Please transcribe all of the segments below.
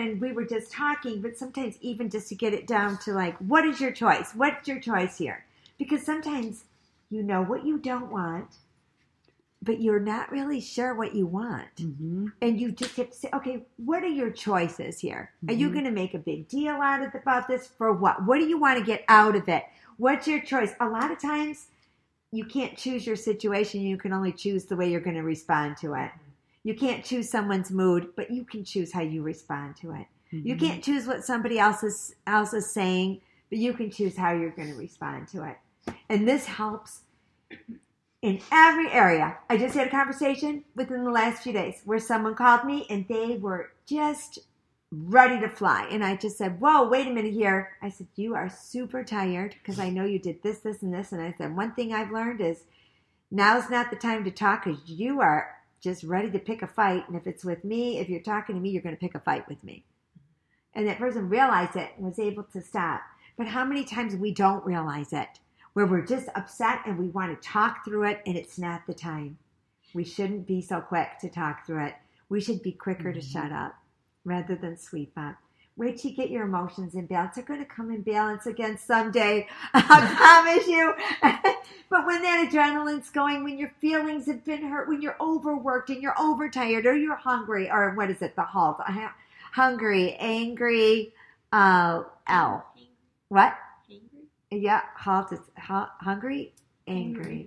when we were just talking, but sometimes even just to get it down to like, what is your choice? What's your choice here? Because sometimes you know what you don't want, but you're not really sure what you want. Mm-hmm. And you just have to say, okay, what are your choices here? Mm-hmm. Are you going to make a big deal about this for what? What do you want to get out of it? What's your choice? A lot of times you can't choose your situation. You can only choose the way you're going to respond to it. You can't choose someone's mood, but you can choose how you respond to it. Mm-hmm. You can't choose what somebody else is saying, but you can choose how you're going to respond to it. And this helps in every area. I just had a conversation within the last few days where someone called me and they were just ready to fly. And I just said, whoa, wait a minute here. I said, you are super tired because I know you did this, this, and this. And I said, one thing I've learned is now's not the time to talk because you are just ready to pick a fight. And if it's with me, if you're talking to me, you're going to pick a fight with me. And that person realized it and was able to stop. But how many times we don't realize it? Where we're just upset and we want to talk through it and it's not the time. We shouldn't be so quick to talk through it. We should be quicker to shut up rather than sweep up. Wait till you get your emotions in balance. They're going to come in balance again someday. I promise you. But when that adrenaline's going, when your feelings have been hurt, when you're overworked and you're overtired or you're hungry, or what is it, the halt? Hungry, angry, L. What? Yeah, halt is hungry, angry.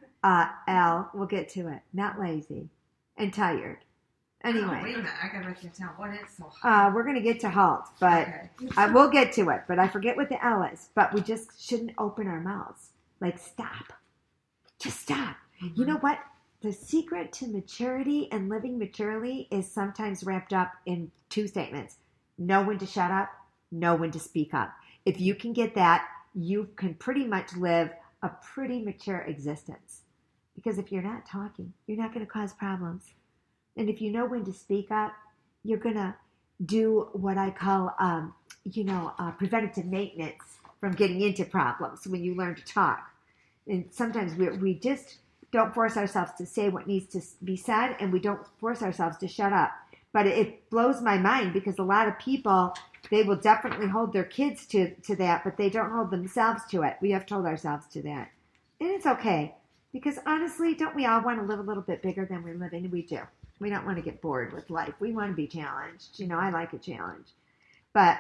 L, we'll get to it. Not lazy and tired. Anyway. Oh, wait a minute. I got to write that down. What is so halt? We're going to get to halt, but okay. We'll get to it. But I forget what the L is. But we just shouldn't open our mouths. Like, stop. Just stop. Mm-hmm. You know what? The secret to maturity and living maturely is sometimes wrapped up in two statements. Know when to shut up. Know when to speak up. If you can get that, you can pretty much live a pretty mature existence. Because if you're not talking, you're not going to cause problems. And if you know when to speak up, you're going to do what I call, preventative maintenance from getting into problems when you learn to talk. And sometimes we just don't force ourselves to say what needs to be said, and we don't force ourselves to shut up. But it blows my mind because a lot of people, they will definitely hold their kids to that, but they don't hold themselves to it. We have to hold ourselves to that. And it's okay. Because honestly, don't we all want to live a little bit bigger than we're living? We do. We don't want to get bored with life. We want to be challenged. You know, I like a challenge. But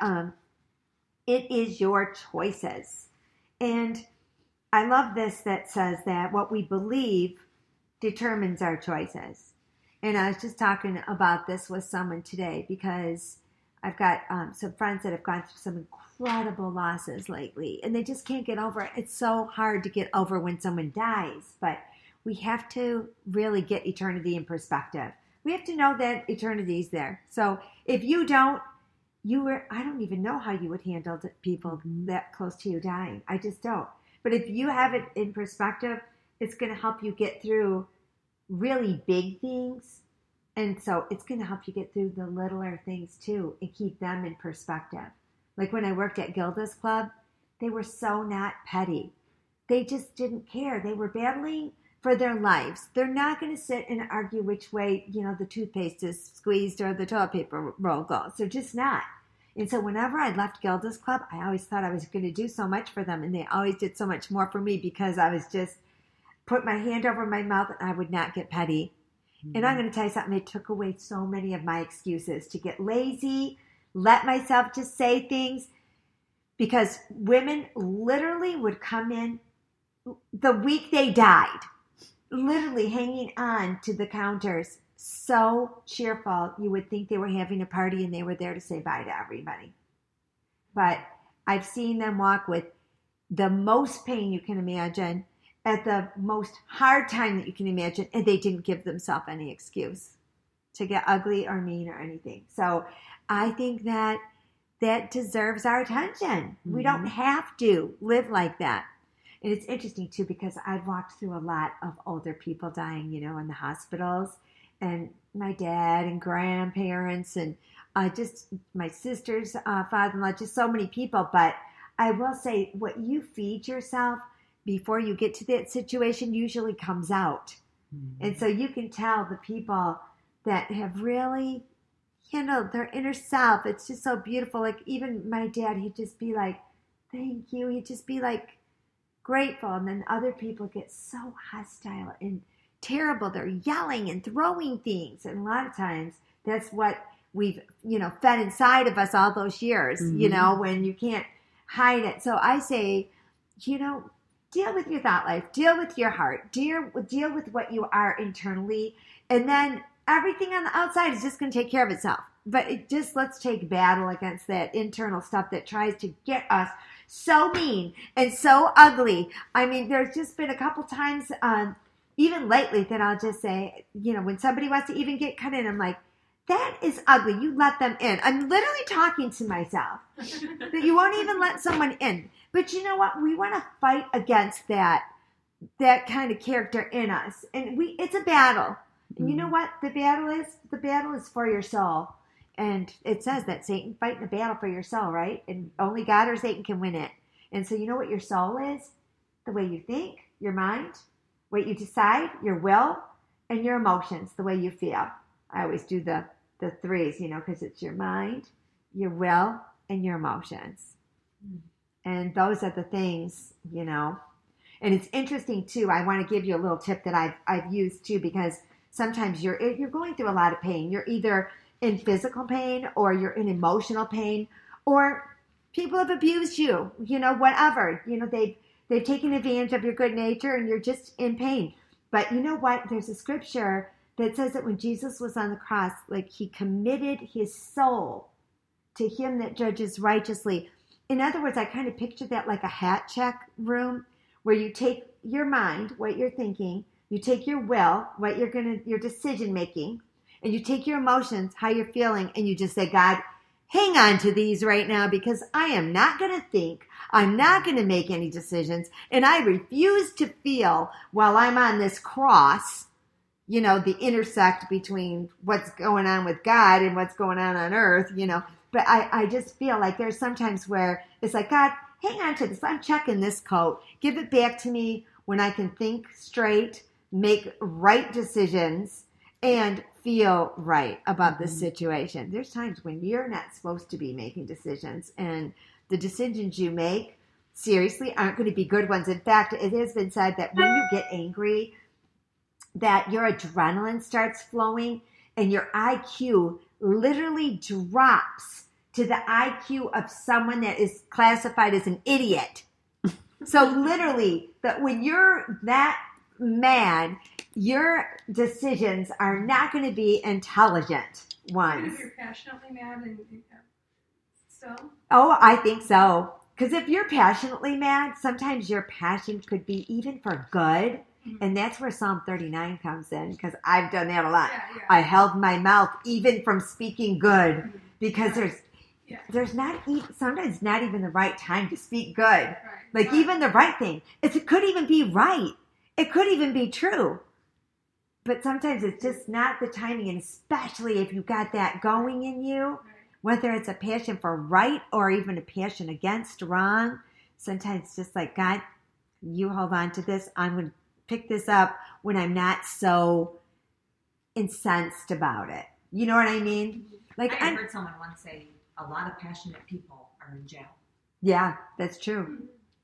it is your choices. And I love this that says that what we believe determines our choices. And I was just talking about this with someone today because I've got some friends that have gone through some incredible losses lately, and they just can't get over it. It's so hard to get over when someone dies, but we have to really get eternity in perspective. We have to know that eternity is there. So if you don't, I don't even know how you would handle people that close to you dying. I just don't. But if you have it in perspective, it's going to help you get through really big things. And so it's going to help you get through the littler things too and keep them in perspective. Like when I worked at Gilda's Club, they were so not petty. They just didn't care. They were battling for their lives. They're not going to sit and argue which way, the toothpaste is squeezed or the toilet paper roll goes. They're just not. And so whenever I left Gilda's Club, I always thought I was going to do so much for them. And they always did so much more for me because I was just put my hand over my mouth and I would not get petty. Mm-hmm. And I'm going to tell you something. They took away so many of my excuses to get lazy, let myself just say things. Because women literally would come in the week they died, literally hanging on to the counters, so cheerful. You would think they were having a party and they were there to say bye to everybody. But I've seen them walk with the most pain you can imagine at the most hard time that you can imagine, and they didn't give themselves any excuse to get ugly or mean or anything. So I think that deserves our attention. Mm-hmm. We don't have to live like that. And it's interesting, too, because I've walked through a lot of older people dying, in the hospitals. And my dad and grandparents and just my sister's father-in-law, just so many people. But I will say what you feed yourself before you get to that situation usually comes out. Mm-hmm. And so you can tell the people that have really handle their inner self. It's just so beautiful. Like even my dad, he'd just be like, thank you. He'd just be like grateful. And then other people get so hostile and terrible. They're yelling and throwing things. And a lot of times that's what we've, fed inside of us all those years, when you can't hide it. So I say, deal with your thought life, deal with your heart, deal with what you are internally. And then everything on the outside is just going to take care of itself. But let's take battle against that internal stuff that tries to get us so mean and so ugly. I mean, there's just been a couple times, even lately, that I'll just say, when somebody wants to even get cut in, I'm like, that is ugly. You let them in. I'm literally talking to myself that you won't even let someone in. But you know what? We want to fight against that kind of character in us. And it's a battle. And you know what the battle is? The battle is for your soul. And it says that Satan fighting a battle for your soul, right? And only God or Satan can win it. And so you know what your soul is? The way you think, your mind, what you decide, your will, and your emotions, the way you feel. I always do the threes, because it's your mind, your will, and your emotions. And those are the things, And it's interesting, too. I want to give you a little tip that I've used, too, because sometimes you're going through a lot of pain. You're either in physical pain or you're in emotional pain, or people have abused you, whatever. They've taken advantage of your good nature and you're just in pain. But you know what? There's a scripture that says that when Jesus was on the cross, like he committed his soul to him that judges righteously. In other words, I kind of picture that like a hat check room where you take your mind, what you're thinking, you take your will, your decision making, and you take your emotions, how you're feeling, and you just say, God, hang on to these right now because I am not going to think, I'm not going to make any decisions, and I refuse to feel while I'm on this cross, the intersect between what's going on with God and what's going on earth, But I just feel like there's sometimes where it's like, God, hang on to this. I'm checking this coat. Give it back to me when I can think straight, make right decisions, and feel right about this situation. There's times when you're not supposed to be making decisions, and the decisions you make, seriously, aren't going to be good ones. In fact, it has been said that when you get angry, that your adrenaline starts flowing and your IQ literally drops to the IQ of someone that is classified as an idiot. So literally, that when you're that mad, your decisions are not going to be intelligent ones. Even if you're passionately mad and still? Oh, I think so. Because if you're passionately mad, sometimes your passion could be even for good. And that's where Psalm 39 comes in, because I've done that a lot. Yeah. I held my mouth even from speaking good, because there's not even, sometimes not even the right time to speak good. Right. Like even the right thing. It could even be right. It could even be true. But sometimes it's just not the timing, and especially if you've got that going in you, whether it's a passion for right or even a passion against wrong, sometimes it's just like, God, you hold on to this. I'm going to pick this up when I'm not so incensed about it. You know what I mean? Like I heard someone once say, a lot of passionate people are in jail. Yeah, that's true.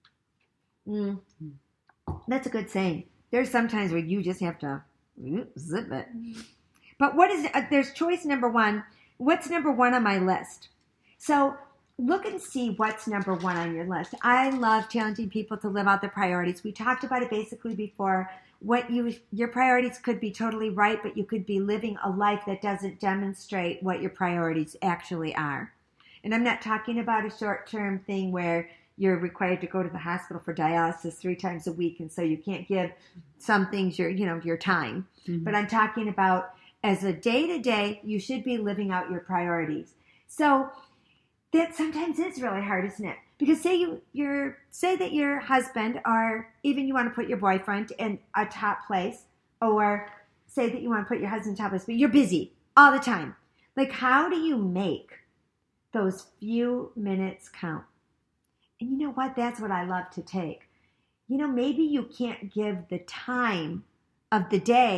That's a good saying. There's some times where you just have to zip it. But what is there's choice number one. What's number one on my list? So look and see what's number one on your list. I love challenging people to live out their priorities. We talked about it basically before. Your priorities could be totally right, but you could be living a life that doesn't demonstrate what your priorities actually are. And I'm not talking about a short-term thing where you're required to go to the hospital for dialysis 3 times a week, and so you can't give some things your time. But I'm talking about as a day-to-day, you should be living out your priorities. So that sometimes is really hard, isn't it? Because say that your husband, or even you want to put your boyfriend in a top place, or say that you want to put your husband in top place, but you're busy all the time. Like, how do you make those few minutes count? And you know what? That's what I love to take. Maybe you can't give the time of the day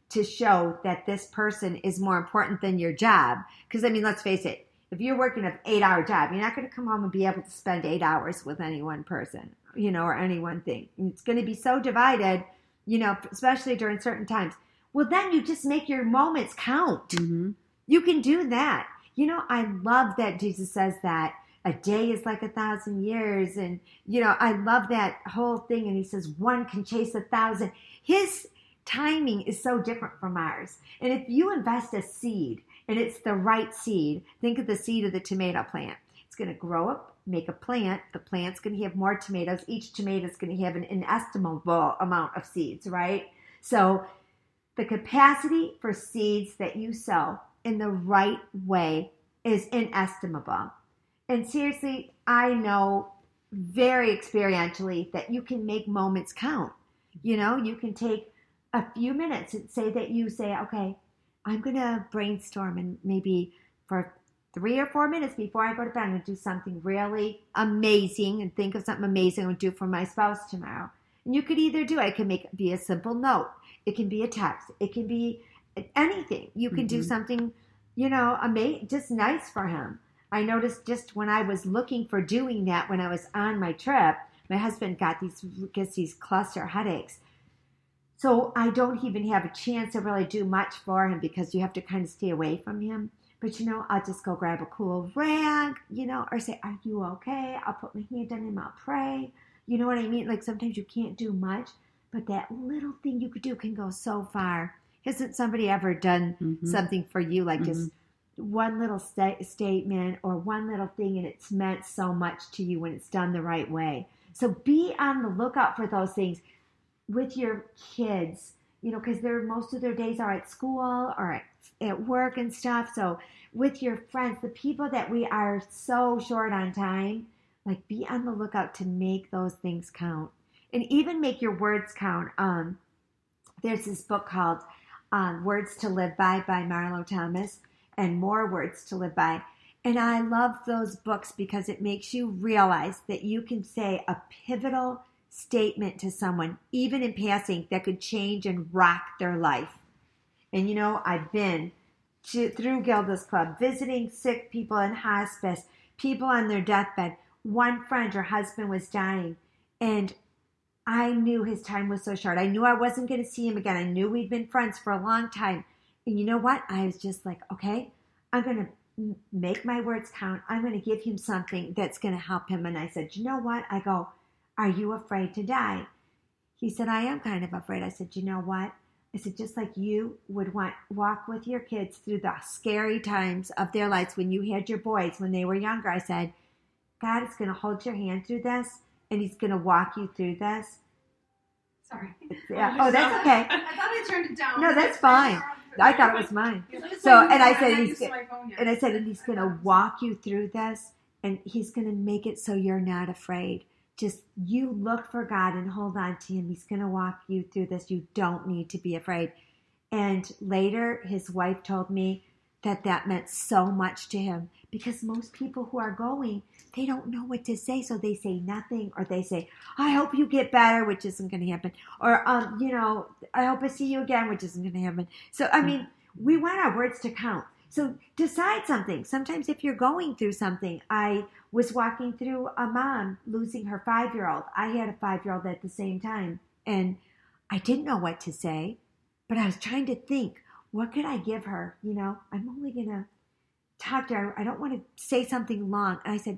to show that this person is more important than your job. Because, I mean, let's face it, if you're working an 8-hour job, you're not going to come home and be able to spend 8 hours with any one person, or any one thing. It's going to be so divided, especially during certain times. Well, then you just make your moments count. Mm-hmm. You can do that. I love that Jesus says that a day is like 1,000 years. And, I love that whole thing. And he says, one can chase 1,000. His timing is so different from ours. And if you invest a seed and it's the right seed, think of the seed of the tomato plant. It's going to grow up, make a plant. The plant's going to have more tomatoes. Each tomato is going to have an inestimable amount of seeds, right? So the capacity for seeds that you sow in the right way is inestimable. And seriously, I know very experientially that you can make moments count. You can take a few minutes and say, okay, I'm going to brainstorm, and maybe for 3 or 4 minutes before I go to bed, I'm going to do something really amazing and think of something amazing I'm going to do for my spouse tomorrow. And you could either do it. It can be a simple note. It can be a text. It can be anything. You can do something, just nice for him. I noticed just when I was looking for doing that, when I was on my trip, my husband gets these cluster headaches. So I don't even have a chance to really do much for him because you have to kind of stay away from him. But, I'll just go grab a cool rag, or say, are you okay? I'll put my hand on him. I'll pray. You know what I mean? Like sometimes you can't do much, but that little thing you could do can go so far. Hasn't somebody ever done something for you, like just one little statement or one little thing, and it's meant so much to you when it's done the right way? So be on the lookout for those things with your kids, because most of their days are at school or at work and stuff. So with your friends, the people that we are so short on time, like be on the lookout to make those things count, and even make your words count. There's this book called Words to Live by Marlo Thomas, and More Words to Live By. And I love those books because it makes you realize that you can say a pivotal statement to someone, even in passing, that could change and rock their life. And I've been through Gilda's Club, visiting sick people in hospice, people on their deathbed. One friend, her husband was dying, and I knew his time was so short. I knew I wasn't going to see him again. I knew we'd been friends for a long time. And you know what? I was just like, okay, I'm going to make my words count. I'm going to give him something that's going to help him. And I said, you know what? I go, are you afraid to die? He said, I am kind of afraid. I said, you know what? I said, just like you would walk with your kids through the scary times of their lives when you had your boys, when they were younger. I said, God is going to hold your hand through this, and he's going to walk you through this. Sorry. Yeah. Oh, that's okay. I thought I turned it down. No, that's fine. I thought it was mine. So, and I said, and he's going to walk you through this, and he's going to make it so you're not afraid. Just you look for God and hold on to him. He's going to walk you through this. You don't need to be afraid. And later, his wife told me that meant so much to him, because most people who are going, they don't know what to say. So they say nothing, or they say, I hope you get better, which isn't going to happen. Or, I hope I see you again, which isn't going to happen. So, I mean, we want our words to count. So decide something. Sometimes if you're going through something, I was walking through a mom losing her 5-year-old. I had a 5-year-old at the same time, and I didn't know what to say, but I was trying to think, what could I give her? I'm only going to talk to her. I don't want to say something long. And I said,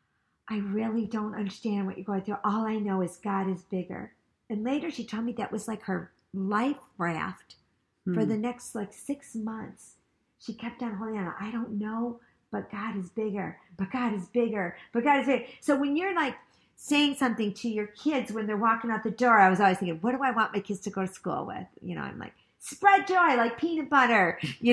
I really don't understand what you're going through. All I know is God is bigger. And later she told me that was like her life raft for the next 6 months. She kept on holding on. I don't know, but God is bigger. But God is bigger. But God is bigger. So when you're saying something to your kids when they're walking out the door, I was always thinking, what do I want my kids to go to school with? I'm like, spread joy like peanut butter. Make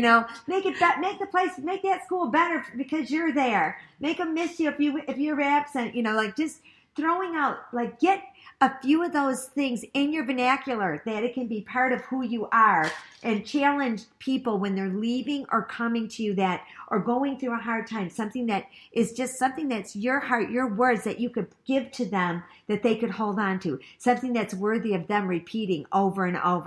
that school better because you're there. Make them miss you if you're absent. Just throwing out, get a few of those things in your vernacular that it can be part of who you are, and challenge people when they're leaving or coming to you or going through a hard time, something that is just something that's your heart, your words that you could give to them that they could hold on to, something that's worthy of them repeating over and over.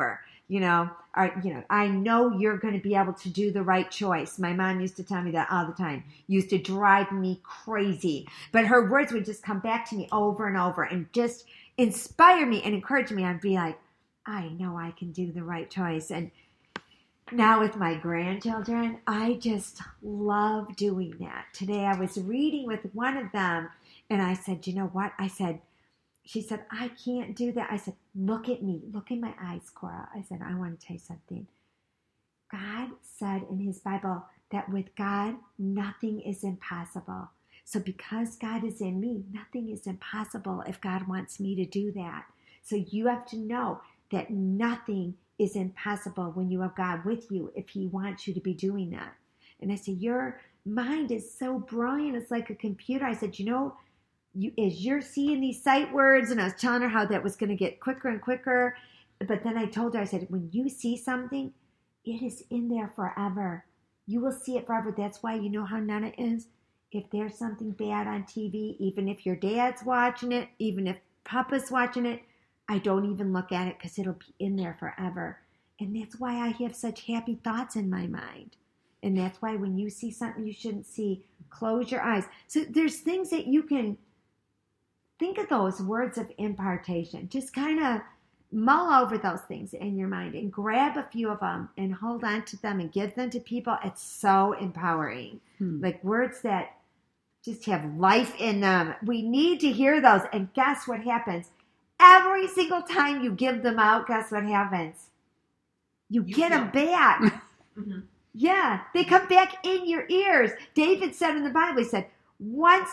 I know you're going to be able to do the right choice. My mom used to tell me that all the time. Used to drive me crazy. But her words would just come back to me over and over and just inspire me and encourage me. I'd be like, I know I can do the right choice. And now with my grandchildren, I just love doing that. Today I was reading with one of them and I said, you know what? She said, I can't do that. I said, look at me. Look in my eyes, Cora. I said, I want to tell you something. God said in his Bible that with God, nothing is impossible. So because God is in me, nothing is impossible if God wants me to do that. So you have to know that nothing is impossible when you have God with you if he wants you to be doing that. And I said, your mind is so brilliant. It's like a computer. I said, as you're seeing these sight words, and I was telling her how that was going to get quicker and quicker. But then I told her, I said, when you see something, it is in there forever. You will see it forever. That's why you know how Nana is. If there's something bad on TV, even if your dad's watching it, even if Papa's watching it, I don't even look at it because it'll be in there forever. And that's why I have such happy thoughts in my mind. And that's why when you see something you shouldn't see, close your eyes. So there's things that you can think of, those words of impartation. Just kind of mull over those things in your mind and grab a few of them and hold on to them and give them to people. It's so empowering. Like words that just have life in them. We need to hear those. And guess what happens? Every single time you give them out, guess what happens? You get them back. Mm-hmm. Yeah, they come back in your ears. David said in the Bible, once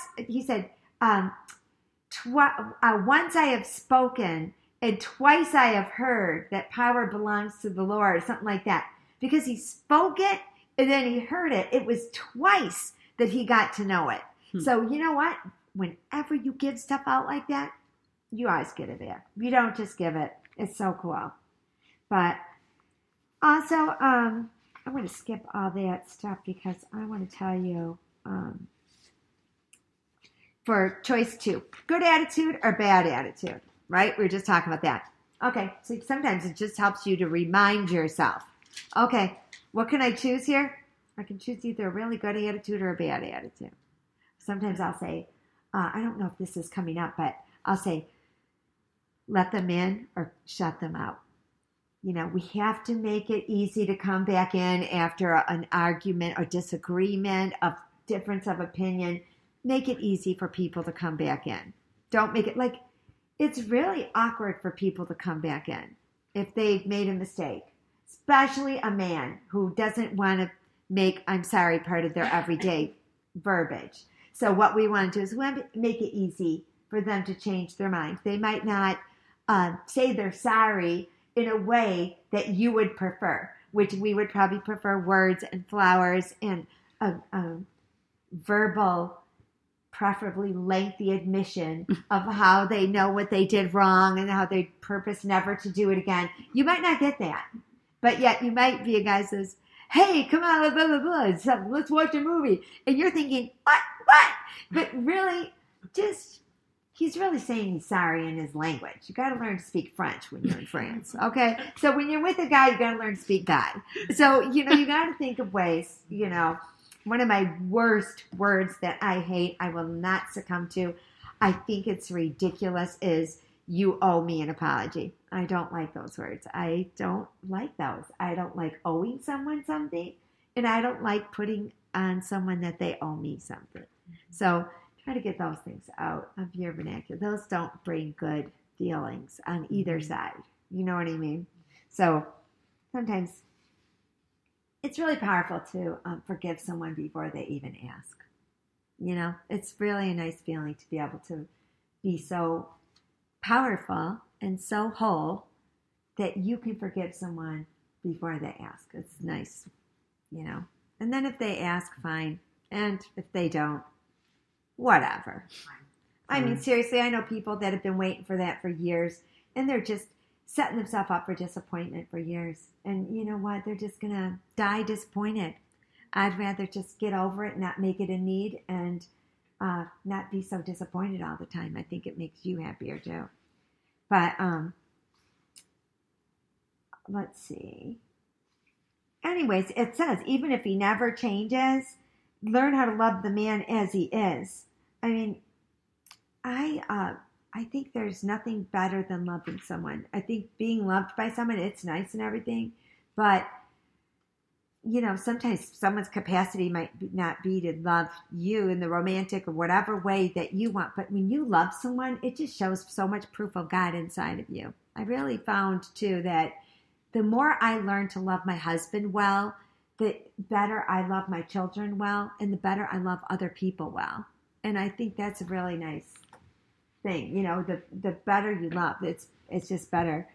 I have spoken and twice I have heard that power belongs to the Lord, something like that. Because he spoke it and then he heard it. It was twice that he got to know it. So you know what? Whenever you give stuff out like that, you always get it back. You don't just give it. It's so cool. But also, I'm going to skip all that stuff because I want to tell you for choice 2, good attitude or bad attitude, right? We were just talking about that. Okay, so sometimes it just helps you to remind yourself. Okay, what can I choose here? I can choose either a really good attitude or a bad attitude. Sometimes I'll say, I don't know if this is coming up, but I'll say, let them in or shut them out. We have to make it easy to come back in after an argument or disagreement, of difference of opinion. Make it easy for people to come back in. Don't make it like it's really awkward for people to come back in if they've made a mistake, especially a man who doesn't want to make I'm sorry part of their everyday verbiage. So what we want to do is we want to make it easy for them to change their mind. They might not say they're sorry in a way that you would prefer, which we would probably prefer words and flowers and verbal, preferably lengthy admission of how they know what they did wrong and how they purpose never to do it again. You might not get that, but yet you might be a guy who says, hey, come on, blah, blah, blah, so let's watch a movie. And you're thinking, what? But really, he's really saying he's sorry in his language. You got to learn to speak French when you're in France, okay? So when you're with a guy, you got to learn to speak guy. So, you got to think of ways, one of my worst words that I hate, I will not succumb to, I think it's ridiculous, is you owe me an apology. I don't like those words. I don't like those. I don't like owing someone something, and I don't like putting on someone that they owe me something. So try to get those things out of your vernacular. Those don't bring good feelings on either side. You know what I mean? So sometimes it's really powerful to forgive someone before they even ask. It's really a nice feeling to be able to be so powerful and so whole that you can forgive someone before they ask. It's nice, And then if they ask, fine. And if they don't, whatever. I mean, seriously, I know people that have been waiting for that for years, and they're just setting themselves up for disappointment for years. And you know what? They're just going to die disappointed. I'd rather just get over it, not make it a need, and not be so disappointed all the time. I think it makes you happier too. But let's see. Anyways, it says, even if he never changes, learn how to love the man as he is. I mean, I think there's nothing better than loving someone. I think being loved by someone, it's nice and everything, but sometimes someone's capacity might not be to love you in the romantic or whatever way that you want. But when you love someone, it just shows so much proof of God inside of you. I really found, too, that the more I learn to love my husband well, the better I love my children well, and the better I love other people well. And I think that's a really nice thing. The better you love, it's just better.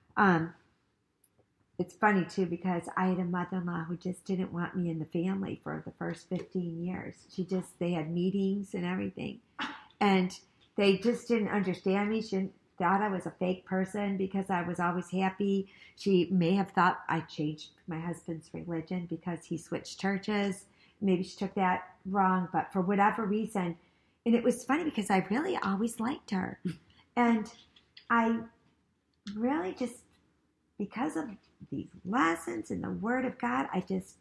It's funny, too, because I had a mother-in-law who just didn't want me in the family for the first 15 years. They had meetings and everything. And they just didn't understand me. She thought I was a fake person because I was always happy. She may have thought I changed my husband's religion because he switched churches. Maybe she took that wrong, but for whatever reason. And it was funny because I really always liked her. And I really just, because of these lessons in the Word of God, I just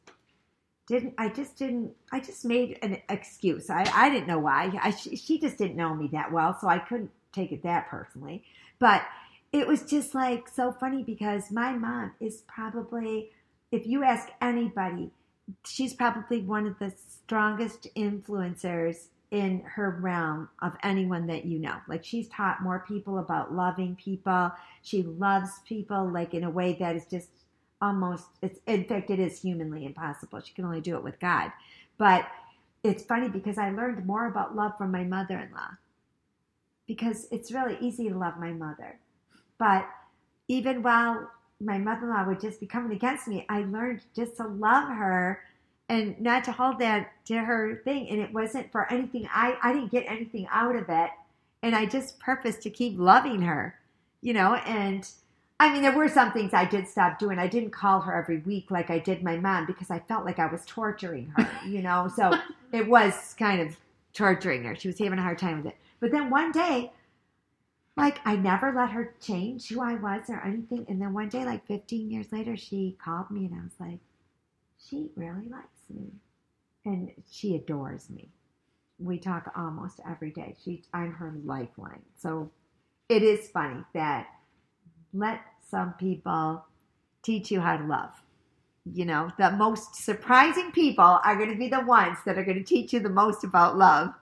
made an excuse. I didn't know why. She just didn't know me that well, so I couldn't take it that personally. But it was just like so funny because my mom is probably, if you ask anybody, she's probably one of the strongest influencers in her realm of anyone that you know. Like, she's taught more people about loving people. She loves people like in a way that is just almost, in fact, it is humanly impossible. She can only do it with God. But it's funny because I learned more about love from my mother-in-law, because it's really easy to love my mother. But even while my mother-in-law would just be coming against me, I learned just to love her and not to hold that to her thing. And it wasn't for anything. I didn't get anything out of it. And I just purposed to keep loving her, and I mean, there were some things I did stop doing. I didn't call her every week like I did my mom because I felt like I was torturing her, so it was kind of torturing her. She was having a hard time with it. But then one day, like, I never let her change who I was or anything. And then one day, like 15 years later, she called me and I was like, she really likes me. And she adores me. We talk almost every day. I'm her lifeline. So it is funny that let some people teach you how to love. The most surprising people are going to be the ones that are going to teach you the most about love.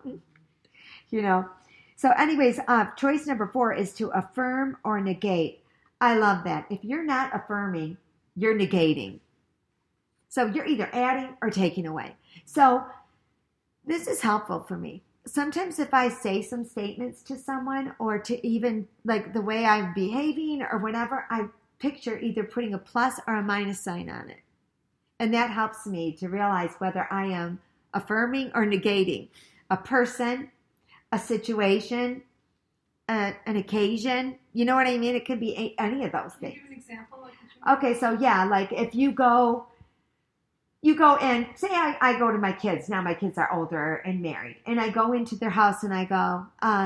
So anyways, choice number 4 is to affirm or negate. I love that. If you're not affirming, you're negating. So you're either adding or taking away. So this is helpful for me. Sometimes if I say some statements to someone, or to even like the way I'm behaving or whatever, I picture either putting a plus or a minus sign on it. And that helps me to realize whether I am affirming or negating a person, a situation, an occasion. You know what I mean? It could be any of those things. Can you give an example? Okay, so yeah, like if you go and say I go to my kids. Now my kids are older and married. And I go into their house and I go,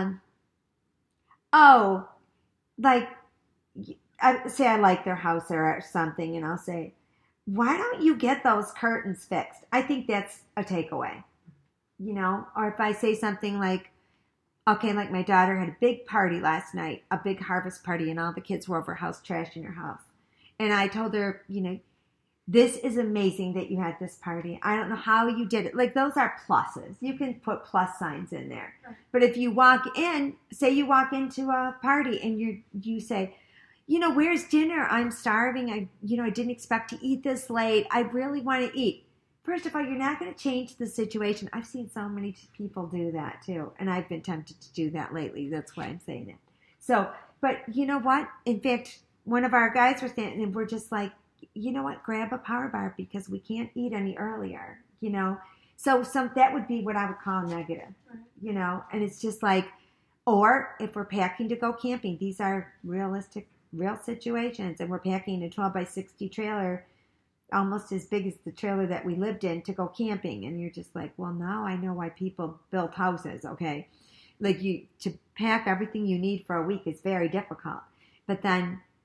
say I like their house or something. And I'll say, why don't you get those curtains fixed? I think that's a takeaway, Or if I say something like, okay, like my daughter had a big party last night, a big harvest party, and all the kids were over house trashing her house. And I told her, this is amazing that you had this party. I don't know how you did it. Like, those are pluses. You can put plus signs in there. Right. But if you walk in, say you walk into a party and you say, where's dinner? I'm starving. I didn't expect to eat this late. I really want to eat. First of all, you're not going to change the situation. I've seen so many people do that too. And I've been tempted to do that lately. That's why I'm saying it. So, but you know what? In fact, one of our guys was standing and we're just like, you know what, grab a power bar because we can't eat any earlier, So that would be what I would call negative, and it's just like, or if we're packing to go camping, these are real situations, and we're packing a 12 by 60 trailer, almost as big as the trailer that we lived in, to go camping. And you're just like, well, now I know why people build houses, okay? Like, to pack everything you need for a week is very difficult. But then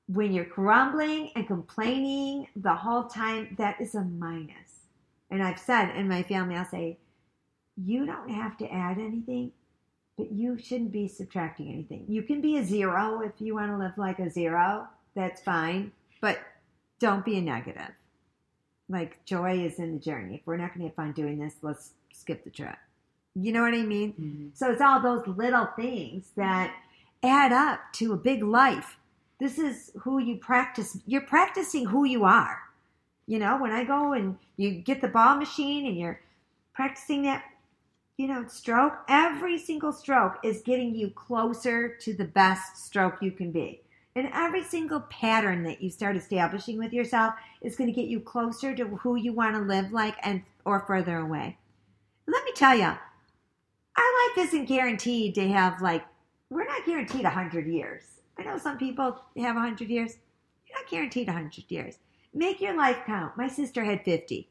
when you're grumbling and complaining the whole time, that is a minus. And I've said in my family, I'll say, you don't have to add anything, but you shouldn't be subtracting anything. You can be a 0 if you want to live like a 0. That's fine. But don't be a negative. Like, joy is in the journey. If we're not going to have fun doing this, let's skip the trip. You know what I mean? Mm-hmm. So it's all those little things that add up to a big life. This is who you practice. You're practicing who you are. You know, when I go and you get the ball machine and you're practicing that, stroke, every single stroke is getting you closer to the best stroke you can be. And every single pattern that you start establishing with yourself is going to get you closer to who you want to live like or further away. Let me tell you, our life isn't guaranteed to have we're not guaranteed 100 years. I know some people have 100 years. You're not guaranteed 100 years. Make your life count. My sister had 50,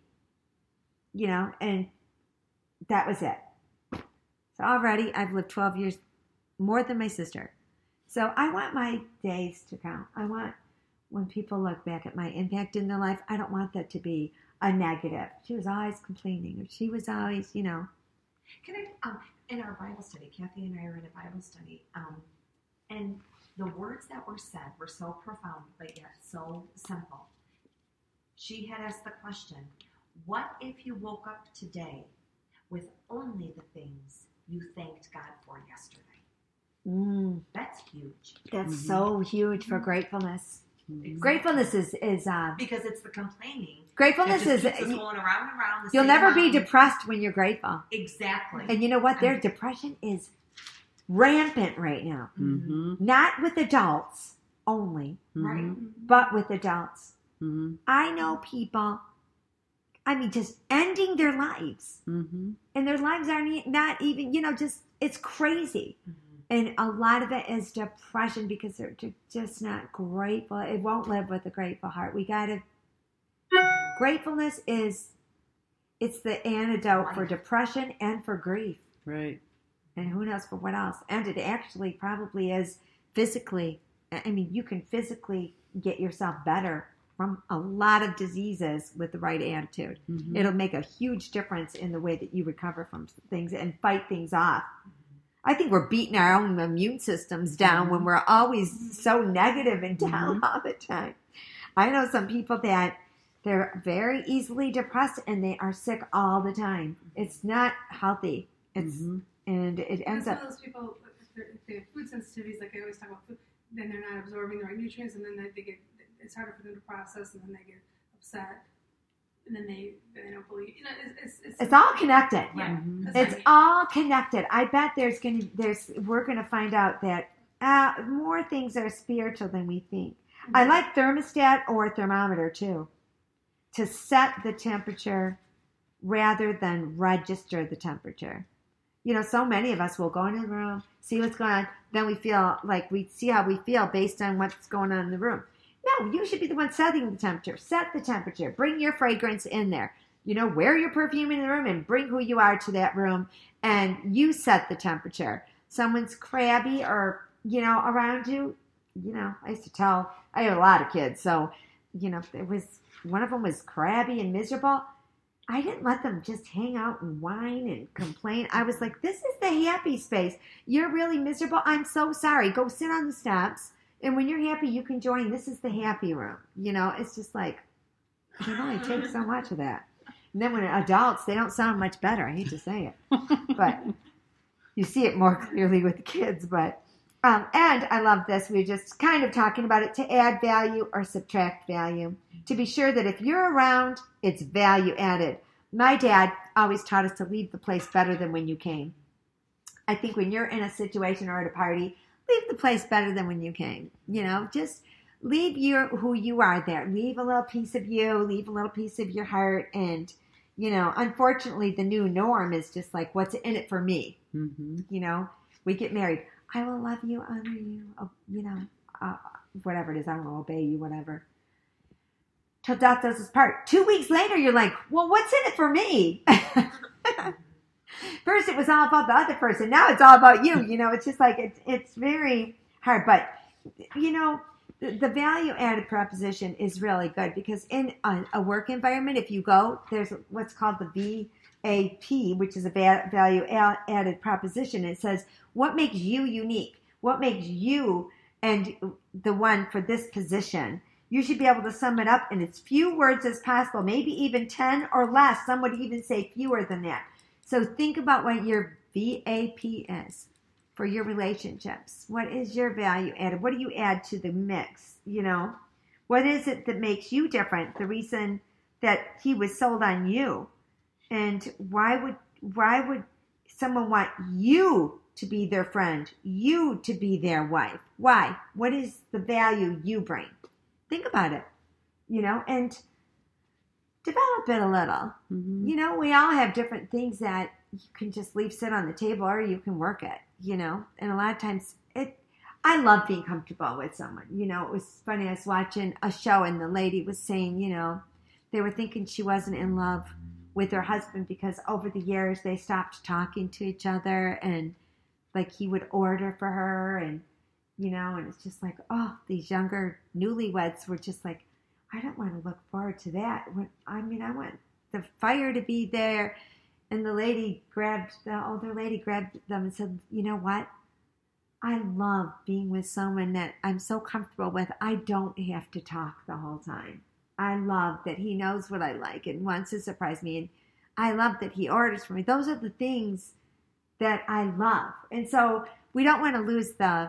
and that was it. So already I've lived 12 years more than my sister. So I want my days to count. I want when people look back at my impact in their life, I don't want that to be a negative. She was always complaining, or she was always, Can I, in our Bible study, Kathy and I are in a Bible study, and the words that were said were so profound, but yet so simple. She had asked the question, what if you woke up today with only the things you thanked God for yesterday? That's huge. That's so huge for gratefulness. Exactly. Gratefulness is because it's the complaining. Gratefulness that is just keeps us going around and around. You'll never be depressed when you're grateful. Exactly. And you know what? Their depression is rampant right now. Mm-hmm. Not with adults only, Right. but with adults. Mm-hmm. I know people, just ending their lives. Mm-hmm. And their lives are not even, it's crazy. Mm-hmm. And a lot of it is depression because they're just not grateful. It won't live with a grateful heart. Gratefulness it's the antidote for depression and for grief. Right. And who knows for what else. And it actually probably is physically, you can physically get yourself better from a lot of diseases with the right attitude. Mm-hmm. It'll make a huge difference in the way that you recover from things and fight things off. I think we're beating our own immune systems down when we're always so negative and down all the time. I know some people that they're very easily depressed and they are sick all the time. It's not healthy. And it ends up. Some of those people, if they have food sensitivities, like I always talk about food, then they're not absorbing the right nutrients, and then it's harder for them to process, and then they get upset. And then they don't believe. It's all connected. Yeah, Mm-hmm. It's all connected. I bet we're gonna find out that more things are spiritual than we think. I like thermostat or thermometer too, to set the temperature rather than register the temperature. So many of us will go into the room, see what's going on, then we feel like we see how we feel based on what's going on in the room. No, you should be the one setting the temperature. Set the temperature. Bring your fragrance in there. Wear your perfume in the room and bring who you are to that room, and you set the temperature. Someone's crabby or, around you, I used to tell, I have a lot of kids, so, one of them was crabby and miserable. I didn't let them just hang out and whine and complain. I was like, this is the happy space. You're really miserable. I'm so sorry. Go sit on the steps. And when you're happy, you can join. This is the happy room. It's just like, it only takes so much of that. And then when adults, they don't sound much better. I hate to say it. But you see it more clearly with the kids. But and I love this. We're just kind of talking about it, to add value or subtract value. To be sure that if you're around, it's value added. My dad always taught us to leave the place better than when you came. I think when you're in a situation or at a party, leave the place better than when you came. Just leave who you are there. Leave a little piece of you. Leave a little piece of your heart. And, unfortunately, the new norm is just like, what's in it for me? Mm-hmm. We get married. I will love you, honor you, whatever it is. I will obey you, whatever. Till death does us part. 2 weeks later, you're like, well, what's in it for me? First, it was all about the other person. Now it's all about you. It's just like, it's very hard. But, the value added proposition is really good because in a work environment, if you go, there's what's called the VAP, which is a value added proposition. It says, what makes you unique? What makes you and the one for this position? You should be able to sum it up in as few words as possible, maybe even 10 or less. Some would even say fewer than that. So think about what your VAP is for your relationships. What is your value added? What do you add to the mix? You know, what is it that makes you different? The reason that he was sold on you, and why would someone want you to be their friend, you to be their wife? Why? What is the value you bring? Think about it, you know, and develop it a little. Mm-hmm. You know, we all have different things that you can just leave sit on the table or you can work it, you know, and a lot of times I love being comfortable with someone. You know, it was funny. I was watching a show and the lady was saying, you know, they were thinking she wasn't in love with her husband because over the years they stopped talking to each other and like he would order for her and, you know, and it's just like, oh, these younger newlyweds were just like, I don't want to look forward to that. I want the fire to be there. And the older lady grabbed them and said, you know what? I love being with someone that I'm so comfortable with. I don't have to talk the whole time. I love that he knows what I like and wants to surprise me. And I love that he orders for me. Those are the things that I love. And so we don't want to lose the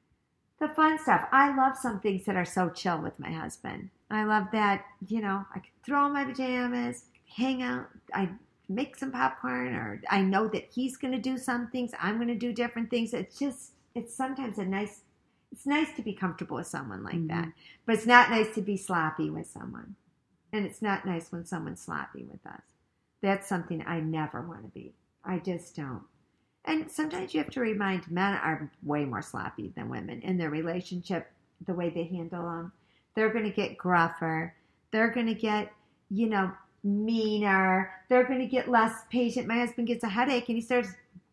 fun stuff. I love some things that are so chill with my husband. I love that, you know, I can throw on my pajamas, hang out, I make some popcorn, or I know that he's going to do some things, I'm going to do different things. It's sometimes it's nice to be comfortable with someone like Mm-hmm. that. But it's not nice to be sloppy with someone. And it's not nice when someone's sloppy with us. That's something I never want to be. I just don't. And sometimes you have to remind men are way more sloppy than women in their relationship, the way they handle them. They're going to get gruffer. They're going to get, you know, meaner. They're going to get less patient. My husband gets a headache and he starts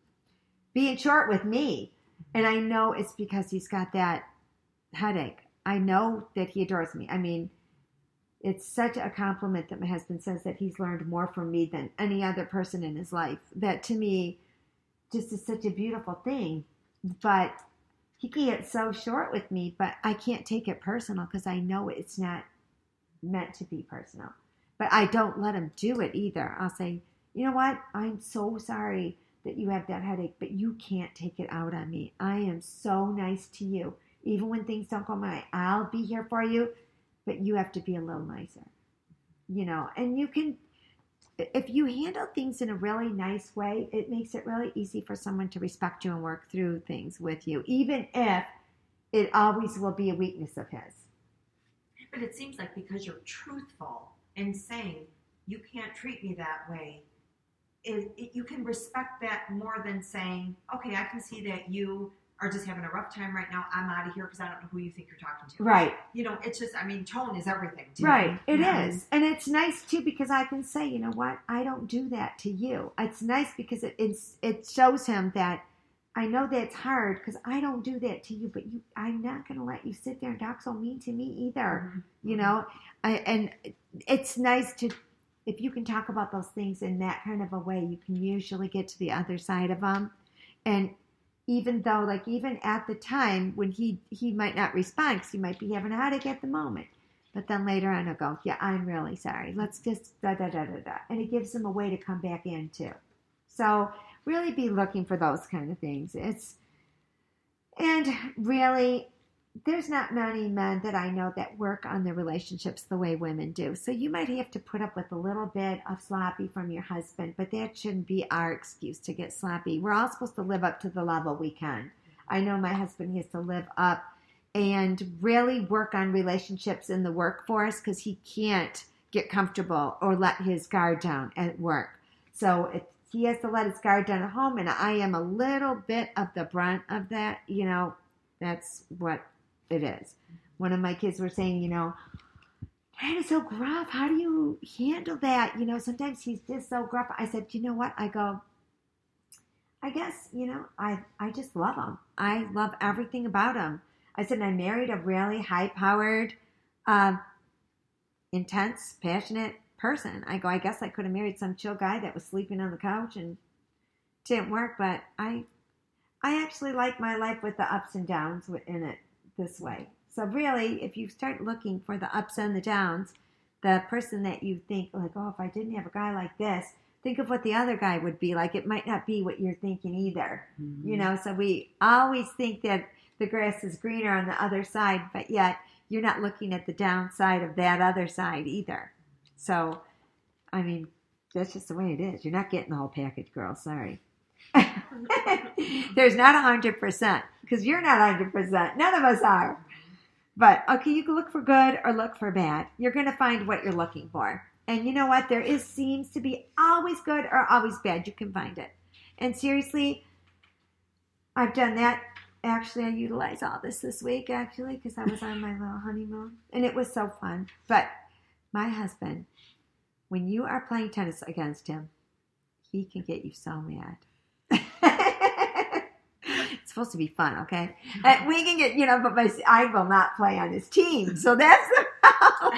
being short with me. And I know it's because he's got that headache. I know that he adores me. I mean, it's such a compliment that my husband says that he's learned more from me than any other person in his life. That to me just is such a beautiful thing. But he can get so short with me, but I can't take it personal because I know it's not meant to be personal. But I don't let him do it either. I'll say, you know what? I'm so sorry that you have that headache, but you can't take it out on me. I am so nice to you. Even when things don't go my way, I'll be here for you, but you have to be a little nicer. You know, and you can, if you handle things in a really nice way, it makes it really easy for someone to respect you and work through things with you, even if it always will be a weakness of his. But it seems like because you're truthful in saying you can't treat me that way, you can respect that more than saying, okay, I can see that you are just having a rough time right now. I'm out of here because I don't know who you think you're talking to. Right. You know, it's just, I mean, tone is everything too. Right. It Yeah. is. And it's nice too because I can say, you know what? I don't do that to you. It's nice because it shows him that I know that it's hard because I don't do that to you, but I'm not going to let you sit there and talk so mean to me either. Mm-hmm. You know, and it's nice to, if you can talk about those things in that kind of a way, you can usually get to the other side of them. And even though, like, even at the time when he might not respond because he might be having a headache at the moment, but then later on he'll go, yeah, I'm really sorry. Let's just da-da-da-da-da. And it gives him a way to come back in too. So really be looking for those kind of things. And really, there's not many men that I know that work on their relationships the way women do. So you might have to put up with a little bit of sloppy from your husband, but that shouldn't be our excuse to get sloppy. We're all supposed to live up to the level we can. I know my husband has to live up and really work on relationships in the workforce because he can't get comfortable or let his guard down at work. So he has to let his guard down at home, and I am a little bit of the brunt of that. You know, that's what it is. One of my kids were saying, you know, Dad is so gruff. How do you handle that? You know, sometimes he's just so gruff. I said, you know what? I go, I guess, you know, I just love him. I love everything about him. I said, I married a really high-powered, intense, passionate person. I go, I guess I could have married some chill guy that was sleeping on the couch and didn't work, but I actually like my life with the ups and downs in it this way. So really, if you start looking for the ups and the downs, the person that you think, like, oh, if I didn't have a guy like this, think of what the other guy would be like. It might not be what you're thinking either. Mm-hmm. So we always think that the grass is greener on the other side, but yet you're not looking at the downside of that other side either. So, I mean, that's just the way it is. You're not getting the whole package, girl. Sorry. There's not 100%, because you're not 100%. None of us are. But, okay, you can look for good or look for bad. You're going to find what you're looking for. And you know what? There seems to be always good or always bad. You can find it. And seriously, I've done that. Actually, I utilized all this week, actually, because I was on my little honeymoon. And it was so fun. But my husband, when you are playing tennis against him, he can get you so mad. It's supposed to be fun, okay? And we can get, but I will not play on his team. So that's the problem.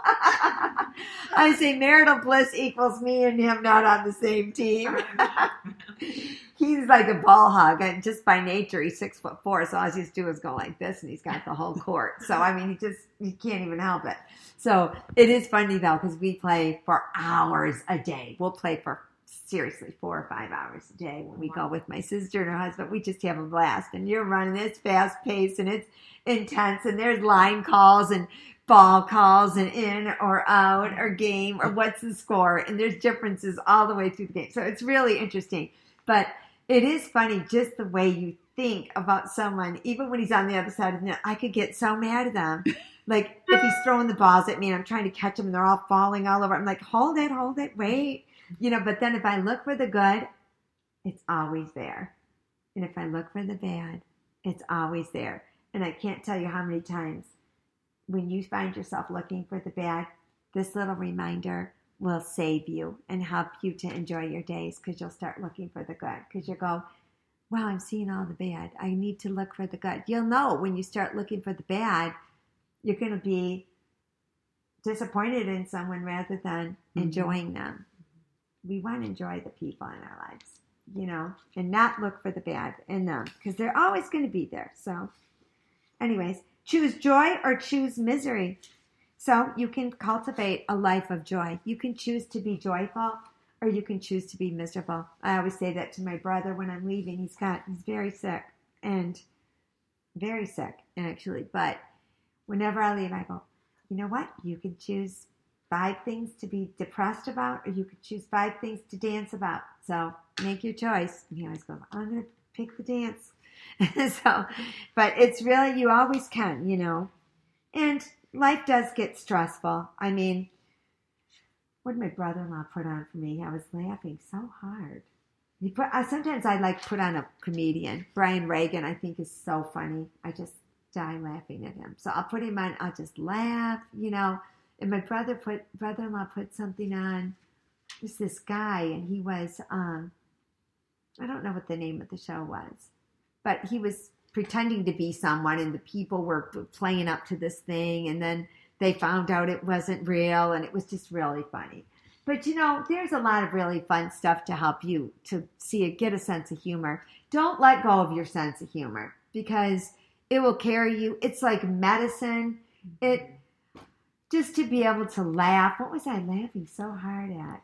I say marital bliss equals me and him not on the same team. He's like a ball hog, and just by nature, he's 6'4", so all he has to do is go like this, and he's got the whole court. So, I mean, he can't even help it. So, it is funny, though, because we play for hours a day. We'll play for, seriously, 4 or 5 hours a day when we go with my sister and her husband. We just have a blast, and you're running, it's fast-paced, and it's intense, and there's line calls, and ball calls, and in or out, or game, or what's the score, and there's differences all the way through the game. So, it's really interesting. But it is funny just the way you think about someone, even when he's on the other side of the net. I could get so mad at them. Like, if he's throwing the balls at me and I'm trying to catch them and they're all falling all over, I'm like, hold it, wait. But then if I look for the good, it's always there. And if I look for the bad, it's always there. And I can't tell you how many times when you find yourself looking for the bad, this little reminder will save you and help you to enjoy your days, because you'll start looking for the good. Because you'll go, wow, I'm seeing all the bad. I need to look for the good. You'll know when you start looking for the bad, you're going to be disappointed in someone rather than enjoying them. We want to enjoy the people in our lives, and not look for the bad in them, because they're always going to be there. So anyways, choose joy or choose misery. So you can cultivate a life of joy. You can choose to be joyful, or you can choose to be miserable. I always say that to my brother when I'm leaving. He's very sick, actually. But whenever I leave, I go, you know what? You can choose 5 things to be depressed about, or you could choose 5 things to dance about. So make your choice. And he always goes, I'm going to pick the dance. But it's really, you always can, And life does get stressful. I mean, what did my brother-in-law put on for me? I was laughing so hard. Sometimes I put on a comedian. Brian Reagan, I think, is so funny. I just die laughing at him. So I'll put him on. I'll just laugh, And my brother-in-law put something on. There's this guy, and he was, I don't know what the name of the show was, but he was pretending to be someone, and the people were playing up to this thing, and then they found out it wasn't real, and it was just really funny. But there's a lot of really fun stuff to help you to get a sense of humor. Don't let go of your sense of humor, because it will carry you. It's like medicine. Just to be able to laugh. What was I laughing so hard at?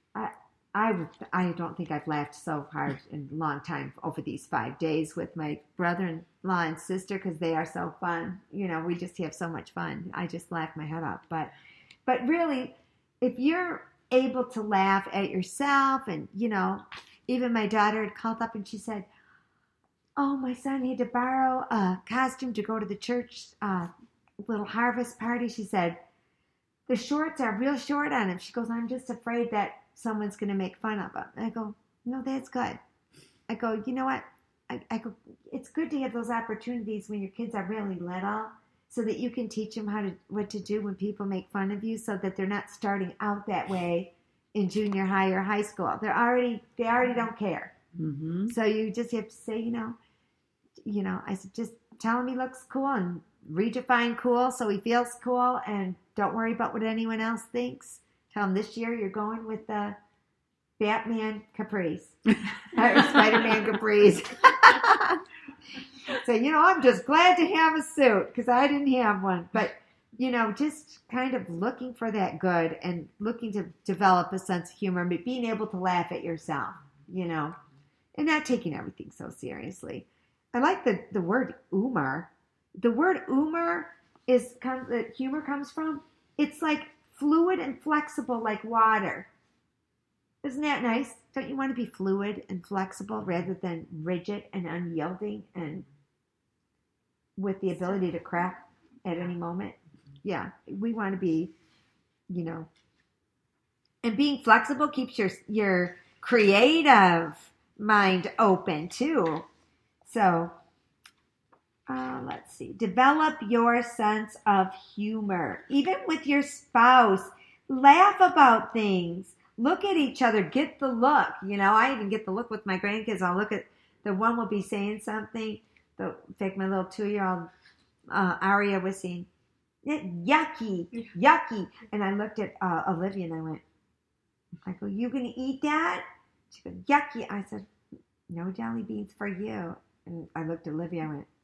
I don't think I've laughed so hard in a long time over these 5 days with my brother-in-law and sister, because they are so fun. We just have so much fun. I just laugh my head off. But really, if you're able to laugh at yourself, and, even my daughter had called up and she said, oh, my son had to borrow a costume to go to the church little harvest party. She said, the shorts are real short on him. She goes, I'm just afraid that someone's going to make fun of him. And I go, no, that's good. I go, you know what? I go, it's good to have those opportunities when your kids are really little, so that you can teach them what to do when people make fun of you, so that they're not starting out that way in junior high or high school. They already don't care. Mm-hmm. So you just have to say, I said, just tell him he looks cool and redefine cool so he feels cool, and don't worry about what anyone else thinks. Tell him this year you're going with the Batman capris or Spider-Man capris. So, I'm just glad to have a suit because I didn't have one. But, just kind of looking for that good and looking to develop a sense of humor, but being able to laugh at yourself, and not taking everything so seriously. I like the word humor. The word humor that humor comes from. It's like fluid and flexible like water. Isn't that nice? Don't you want to be fluid and flexible rather than rigid and unyielding and with the ability to crack at any moment? Yeah, we want to be, and being flexible keeps your creative mind open too. So, let's see. Develop your sense of humor. Even with your spouse, laugh about things. Look at each other. Get the look. I even get the look with my grandkids. I'll look at the one will be saying something. In fact, my little 2-year-old Aria was saying, yucky. And I looked at Olivia and I go, you going to eat that? She goes, yucky. I said, no jelly beans for you. And I looked at Olivia and went,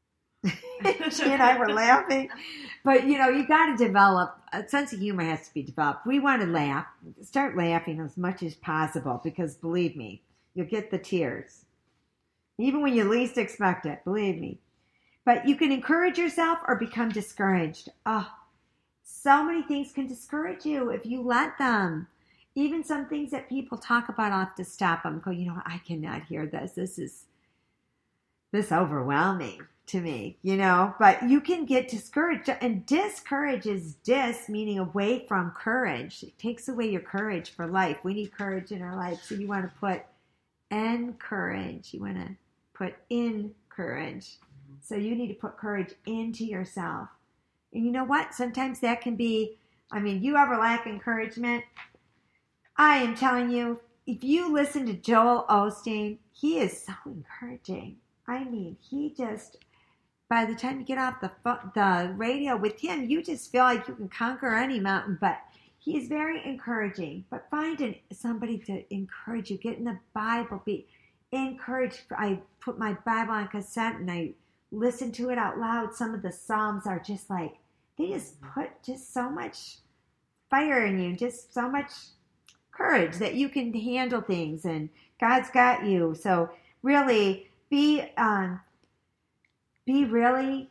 she and I were laughing. But, you got to develop, a sense of humor has to be developed. We want to laugh. Start laughing as much as possible because, believe me, you'll get the tears. Even when you least expect it, believe me. But you can encourage yourself or become discouraged. Oh, so many things can discourage you if you let them. Even some things that people talk about, I'll have to stop them. Go, I cannot hear this. This is overwhelming to me, but you can get discouraged, and discourage is meaning away from courage. It takes away your courage for life. We need courage in our life. So you want to put encourage. You want to put in courage. So you need to put courage into yourself. And you know what? Sometimes that can be, you ever lack encouragement? I am telling you, if you listen to Joel Osteen, he is so encouraging. He just, by the time you get off the radio with him, you just feel like you can conquer any mountain. But he's very encouraging. But find somebody to encourage you. Get in the Bible. Be encouraged. I put my Bible on cassette and I listen to it out loud. Some of the Psalms are just like, they just put just so much fire in you. Just so much courage that you can handle things. And God's got you. So really be really,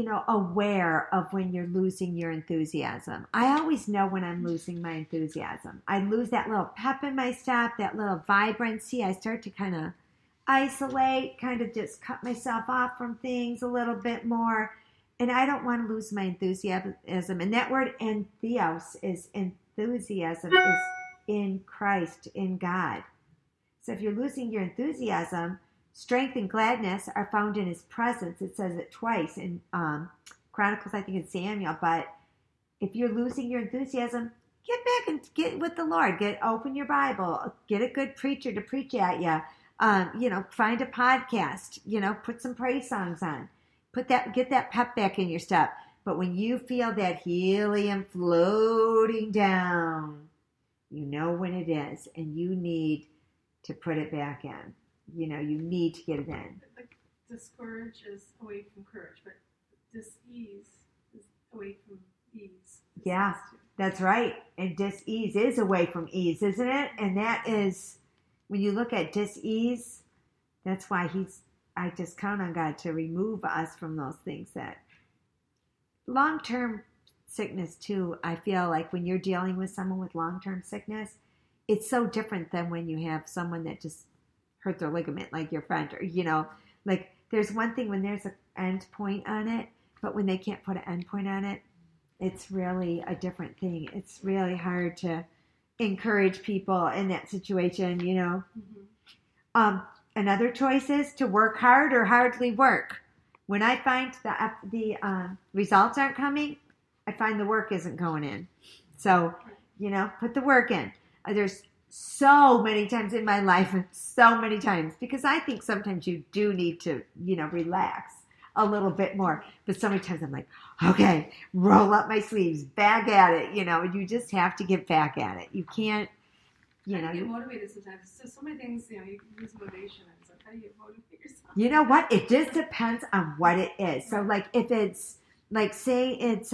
aware of when you're losing your enthusiasm. I always know when I'm losing my enthusiasm. I lose that little pep in my step, that little vibrancy. I start to kind of isolate, kind of just cut myself off from things a little bit more. And I don't want to lose my enthusiasm. And that word entheos is enthusiasm is in Christ, in God. So if you're losing your enthusiasm, strength and gladness are found in his presence. It says it twice in Chronicles, I think, in Samuel. But if you're losing your enthusiasm, get back and get with the Lord. Open your Bible. Get a good preacher to preach at you. Find a podcast. Put some praise songs on. Get that pep back in your step. But when you feel that helium floating down, you know when it is, and you need to put it back in. You need to get it in. Discourage is away from courage, but dis-ease is away from ease. Yeah, that's right. And dis-ease is away from ease, isn't it? And that is, when you look at dis-ease, that's why I just count on God to remove us from those things. That long-term sickness too, I feel like when you're dealing with someone with long-term sickness, it's so different than when you have someone that just hurt their ligament, like your friend, or, like there's one thing when there's an end point on it, but when they can't put an end point on it, it's really a different thing. It's really hard to encourage people in that situation, Mm-hmm. Another choice is to work hard or hardly work. When I find the results aren't coming, I find the work isn't going in. So, put the work in. There's so many times in my life, because I think sometimes you do need to, relax a little bit more. But so many times I'm like, okay, roll up my sleeves, back at it. You just have to get back at it. You can't, I get motivated sometimes. So many things, you use motivation. It's like, how do you motivate yourself? You know what? It just depends on what it is. So, like, if it's, like, say it's,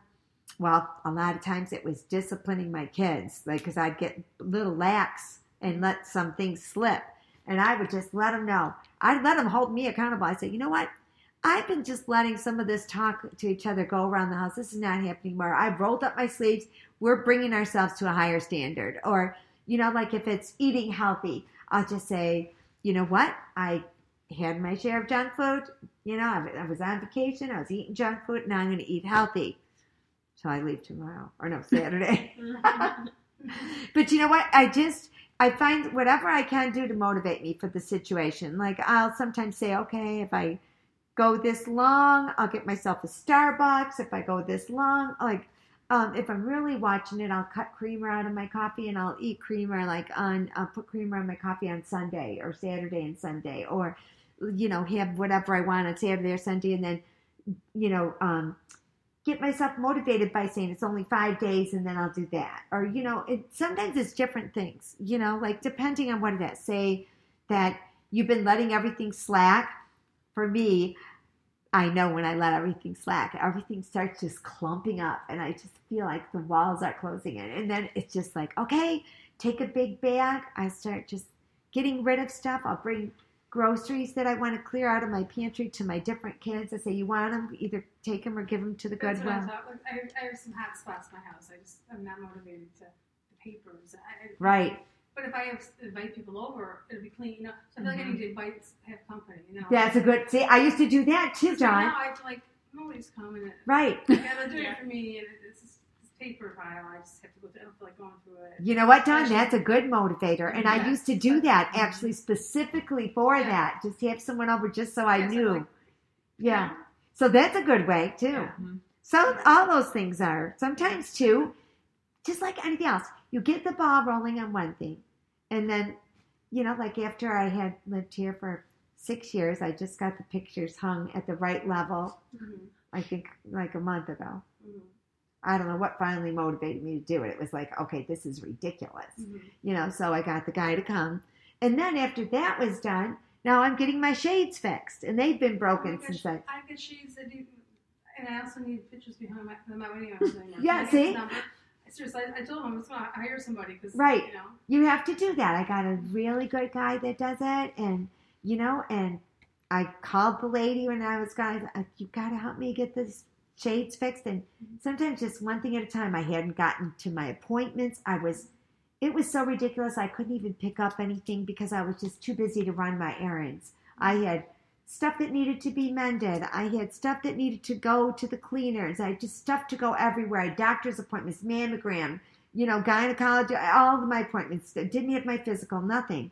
well, a lot of times it was disciplining my kids, like, because I'd get a little lax and let some things slip. And I would just let them know. I'd let them hold me accountable. I'd say, you know what? I've been just letting some of this talk to each other go around the house. This is not happening more. I've rolled up my sleeves. We're bringing ourselves to a higher standard. Or, like if it's eating healthy, I'll just say, you know what? I had my share of junk food. I was on vacation. I was eating junk food. Now I'm going to eat healthy. So I leave tomorrow. Or no, Saturday. But you know what? I find whatever I can do to motivate me for the situation. Like I'll sometimes say, okay, if I go this long, I'll get myself a Starbucks. If I go this long, like if I'm really watching it, I'll cut creamer out of my coffee and I'll eat creamer I'll put creamer on my coffee on Sunday or Saturday and Sunday, or have whatever I want on Saturday or Sunday, and then get myself motivated by saying it's only 5 days and then I'll do that. Or, sometimes it's different things, like depending on what it is. Say that you've been letting everything slack. For me, I know when I let everything slack, everything starts just clumping up and I just feel like the walls are closing in. And then it's just like, okay, take a big bag. I start just getting rid of stuff. I'll bring groceries that I want to clear out of my pantry to my different kids. I say, you want them? Either take them or give them to the Goodwill. I have some hot spots in my house. I'm not motivated to the papers. Right. But if I invite people over, it'll be clean. So I feel like I need to have company. That's a good. See, I used to do that too, John. Now I have to nobody's coming. Right. You gotta do it for me, and it's this paper pile. I just have to go. I don't feel like going through it. You know what, Don? That's a good motivator, and I used to do that actually specifically for that. Just have someone over, just so I knew. So that's a good way too. Yeah. So all those things are sometimes too. Just like anything else, you get the ball rolling on one thing, and then, like after I had lived here for 6 years, I just got the pictures hung at the right level. Mm-hmm. I think like a month ago. Mm-hmm. I don't know what finally motivated me to do it. It was like, okay, this is ridiculous. Mm-hmm. So I got the guy to come. And then after that was done, now I'm getting my shades fixed. And they've been broken since I get shades that do, and I also need pictures behind my wedding. Yeah, see? Seriously, I told him I was going to hire somebody. Right. You have to do that. I got a really good guy that does it. And, and I called the lady when I was going, you got to help me get this shades fixed. And sometimes just one thing at a time. I hadn't gotten to my appointments. It was so ridiculous. I couldn't even pick up anything because I was just too busy to run my errands. I had stuff that needed to be mended. I had stuff that needed to go to the cleaners. I had just stuff to go everywhere. I had doctor's appointments, mammogram, gynecology, all of my appointments. Didn't have my physical, nothing.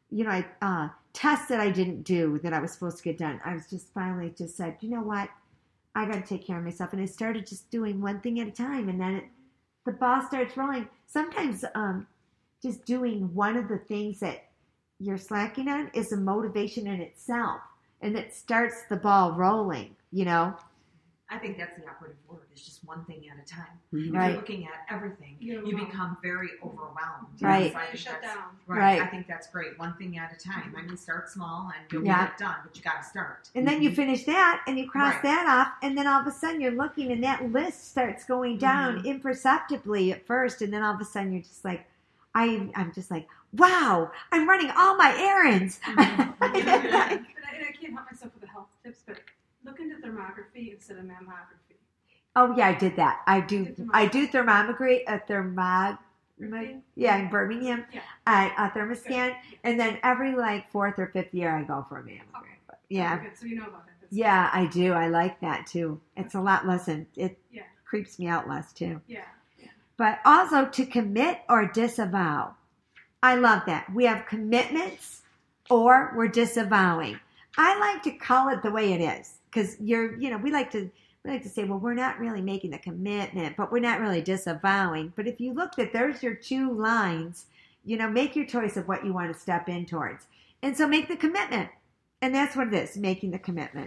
Tests that I didn't do that I was supposed to get done. I was just finally just said, you know what? I got to take care of myself. And I started just doing one thing at a time. And then the ball starts rolling. Sometimes just doing one of the things that you're slacking on is a motivation in itself. And it starts the ball rolling, I think that's the operative word. It's just one thing at a time. Mm-hmm. You're looking at everything. You become very overwhelmed. Right. So you shut down. Right. I think that's great. One thing at a time. I mean, start small and you'll get it done, but you got to start. And then you finish that and you cross that off, and then all of a sudden you're looking and that list starts going down imperceptibly at first, and then all of a sudden you're just like, I'm just like, wow, I'm running all my errands. I can't help myself with the health tips, but look into thermography instead of mammography. Oh yeah, I did that. I do thermography, in Birmingham, a thermoscan, and then every 4th or 5th year I go for a mammogram. Okay. Yeah. Okay, so you know about that. Yeah, I do. I like that too. It's a lot less, it creeps me out less too. Yeah. But also to commit or disavow. I love that. We have commitments or we're disavowing. I like to call it the way it is because we like to say, well, we're not really making the commitment, but we're not really disavowing. But if you look at there's your 2 lines, make your choice of what you want to step in towards. And so make the commitment. And that's what it is, making the commitment.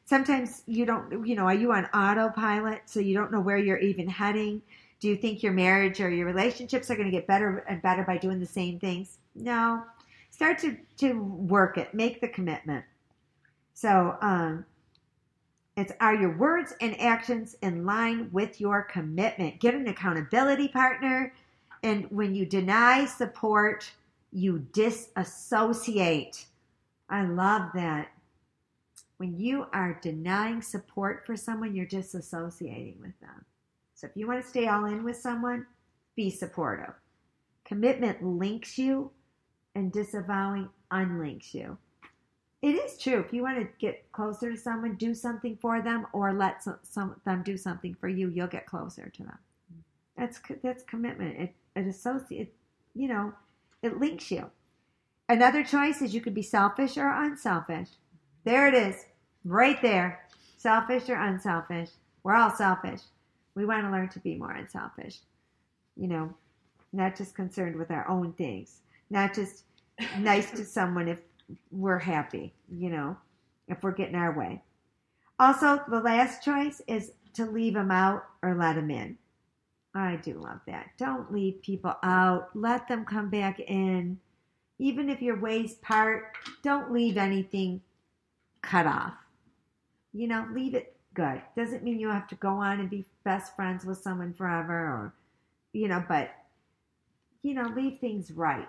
Sometimes you don't, are you on autopilot so you don't know where you're even heading? Do you think your marriage or your relationships are going to get better and better by doing the same things? No. Start to work it. Make the commitment. So are your words and actions in line with your commitment? Get an accountability partner. And when you deny support, you disassociate. I love that. When you are denying support for someone, you're disassociating with them. So if you want to stay all in with someone, be supportive. Commitment links you, and disavowing unlinks you. It is true. If you want to get closer to someone, do something for them, or let them do something for you, you'll get closer to them. That's commitment. It links you. Another choice is you could be selfish or unselfish. There it is, right there. Selfish or unselfish. We're all selfish. We want to learn to be more unselfish. Not just concerned with our own things. Not just nice to someone if we're happy, if we're getting our way. Also, the last choice is to leave them out or let them in. I do love that. Don't leave people out. Let them come back in. Even if your ways part, don't leave anything cut off. Leave it good. Doesn't mean you have to go on and be best friends with someone forever or, but, leave things right.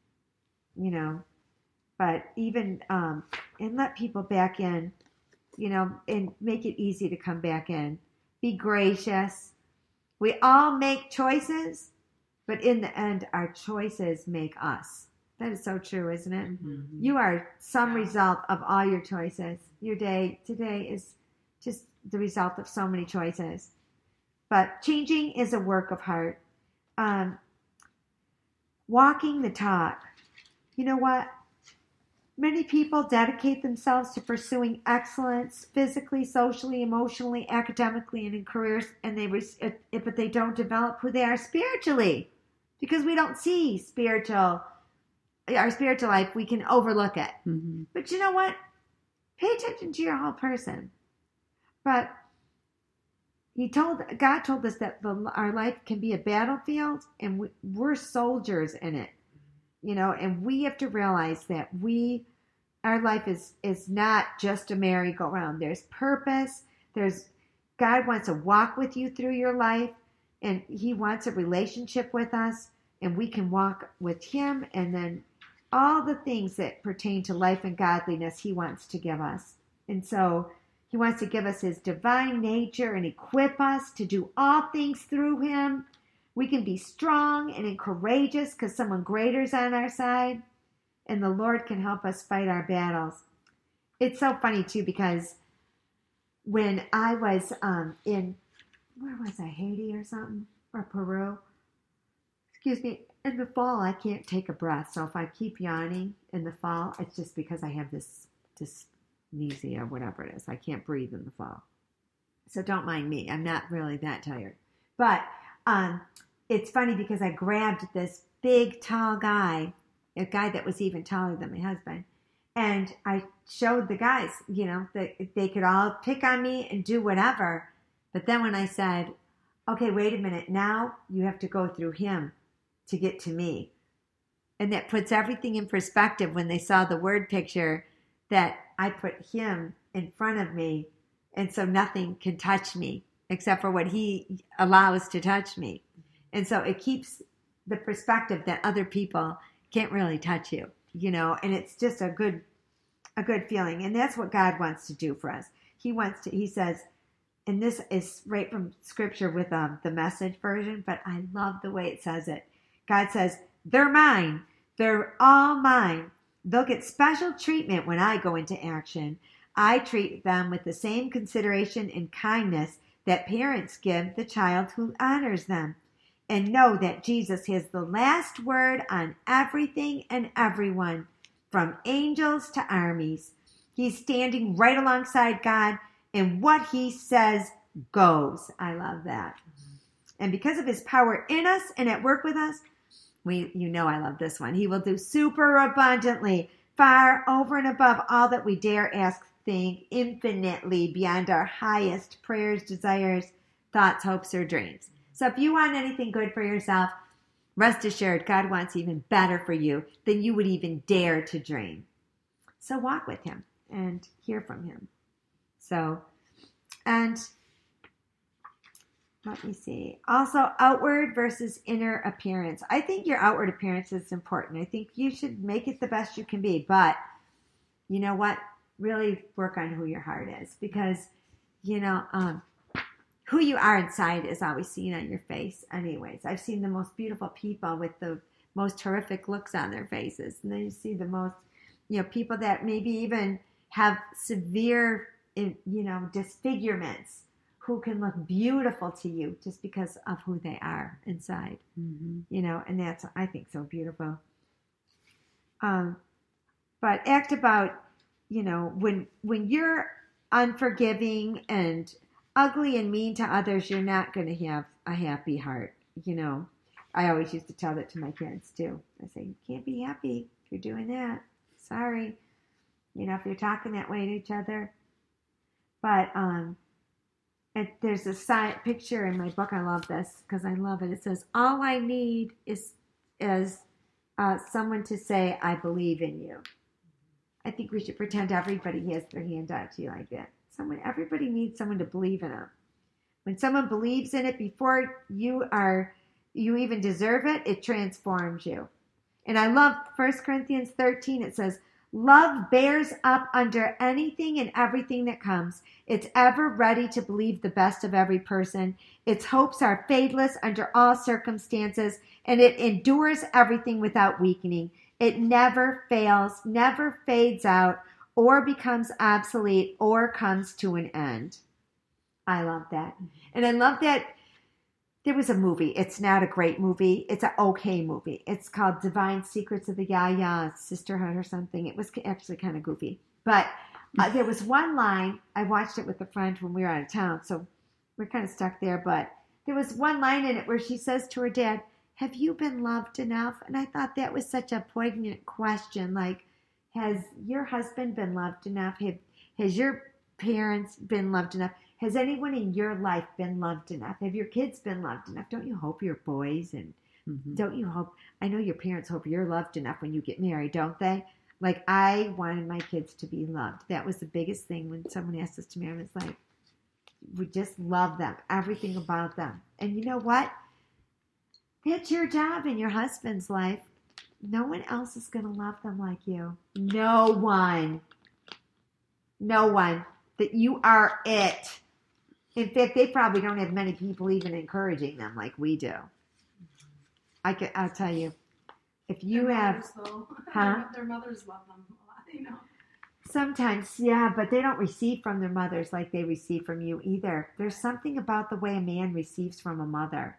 But even, and let people back in, and make it easy to come back in. Be gracious. We all make choices, but in the end, our choices make us. That is so true, isn't it? Mm-hmm. You are some result of all your choices. Your day today is just the result of so many choices. But changing is a work of heart. Walking the talk. You know what? Many people dedicate themselves to pursuing excellence physically, socially, emotionally, academically, and in careers, but they don't develop who they are spiritually because we don't see our spiritual life. We can overlook it. Mm-hmm. But you know what? Pay attention to your whole person. But God told us that our life can be a battlefield, and we're soldiers in it. And we have to realize that our life is not just a merry-go-round. There's purpose. God wants to walk with you through your life, and He wants a relationship with us, and we can walk with Him, and then all the things that pertain to life and godliness He wants to give us. And so He wants to give us His divine nature and equip us to do all things through Him. We can be strong and courageous because someone greater is on our side, and the Lord can help us fight our battles. It's so funny, too, because when I was where was I, Haiti or something, or Peru? Excuse me, in the fall, I can't take a breath, so if I keep yawning in the fall, it's just because I have this dyspnea, whatever it is. I can't breathe in the fall. So don't mind me. I'm not really that tired. But it's funny because I grabbed this big, tall guy, a guy that was even taller than my husband, and I showed the guys, that they could all pick on me and do whatever. But then when I said, okay, wait a minute, now you have to go through him to get to me. And that puts everything in perspective when they saw the word picture that I put him in front of me, and so nothing can touch me except for what he allows to touch me. And so it keeps the perspective that other people can't really touch you, and it's just a good feeling. And that's what God wants to do for us. He says, and this is right from scripture with the Message version, but I love the way it says it. God says, they're mine. They're all mine. They'll get special treatment when I go into action. I treat them with the same consideration and kindness that parents give the child who honors them. And know that Jesus has the last word on everything and everyone, from angels to armies. He's standing right alongside God, and what He says goes. I love that. And because of His power in us and at work with us, I love this one. He will do super abundantly, far over and above all that we dare ask, think infinitely beyond our highest prayers, desires, thoughts, hopes, or dreams. So if you want anything good for yourself, rest assured God wants even better for you than you would even dare to dream. So walk with him and hear from him. So, and let me see. Also, outward versus inner appearance. I think your outward appearance is important. I think you should make it the best you can be. But you know what? Really work on who your heart is, because, who you are inside is always seen on your face anyways. I've seen the most beautiful people with the most horrific looks on their faces. And then you see the most, people that maybe even have severe, disfigurements, who can look beautiful to you just because of who they are inside, and that's, I think, so beautiful. But act about, when you're unforgiving and ugly and mean to others, you're not going to have a happy heart. I always used to tell that to my kids too. I say, you can't be happy if you're doing that. Sorry. If you're talking that way to each other. But, and there's a picture in my book. I love this because I love it. It says, all I need is someone to say, I believe in you. I think we should pretend everybody has their hand out to you like that. Everybody needs someone to believe in them. When someone believes in it before you even deserve it, it transforms you. And I love 1 Corinthians 13. It says, love bears up under anything and everything that comes. It's ever ready to believe the best of every person. Its hopes are fadeless under all circumstances, and it endures everything without weakening. It never fails, never fades out, or becomes obsolete, or comes to an end. I love that. And I love that there was a movie. It's not a great movie. It's an okay movie. It's called Divine Secrets of the Yaya Sisterhood or something. It was actually kind of goofy. But there was one line. I watched it with a friend when we were out of town, so we're kind of stuck there. But there was one line in it where she says to her dad, have you been loved enough? And I thought that was such a poignant question. Like, has your husband been loved enough? Has your parents been loved enough? Has anyone in your life been loved enough? Have your kids been loved enough? Don't you hope your boys and don't you hope, I know your parents hope you're loved enough when you get married, don't they? Like, I wanted my kids to be loved. That was the biggest thing when someone asked this to me. I was like, we just love them, everything about them. And you know what? That's your job in your husband's life. No one else is going to love them like you. No one. No one. That you are it. In fact, they probably don't have many people even encouraging them like we do. I'll tell you, if you have, their mothers love them a lot, Sometimes, yeah, but they don't receive from their mothers like they receive from you either. There's something about the way a man receives from a mother.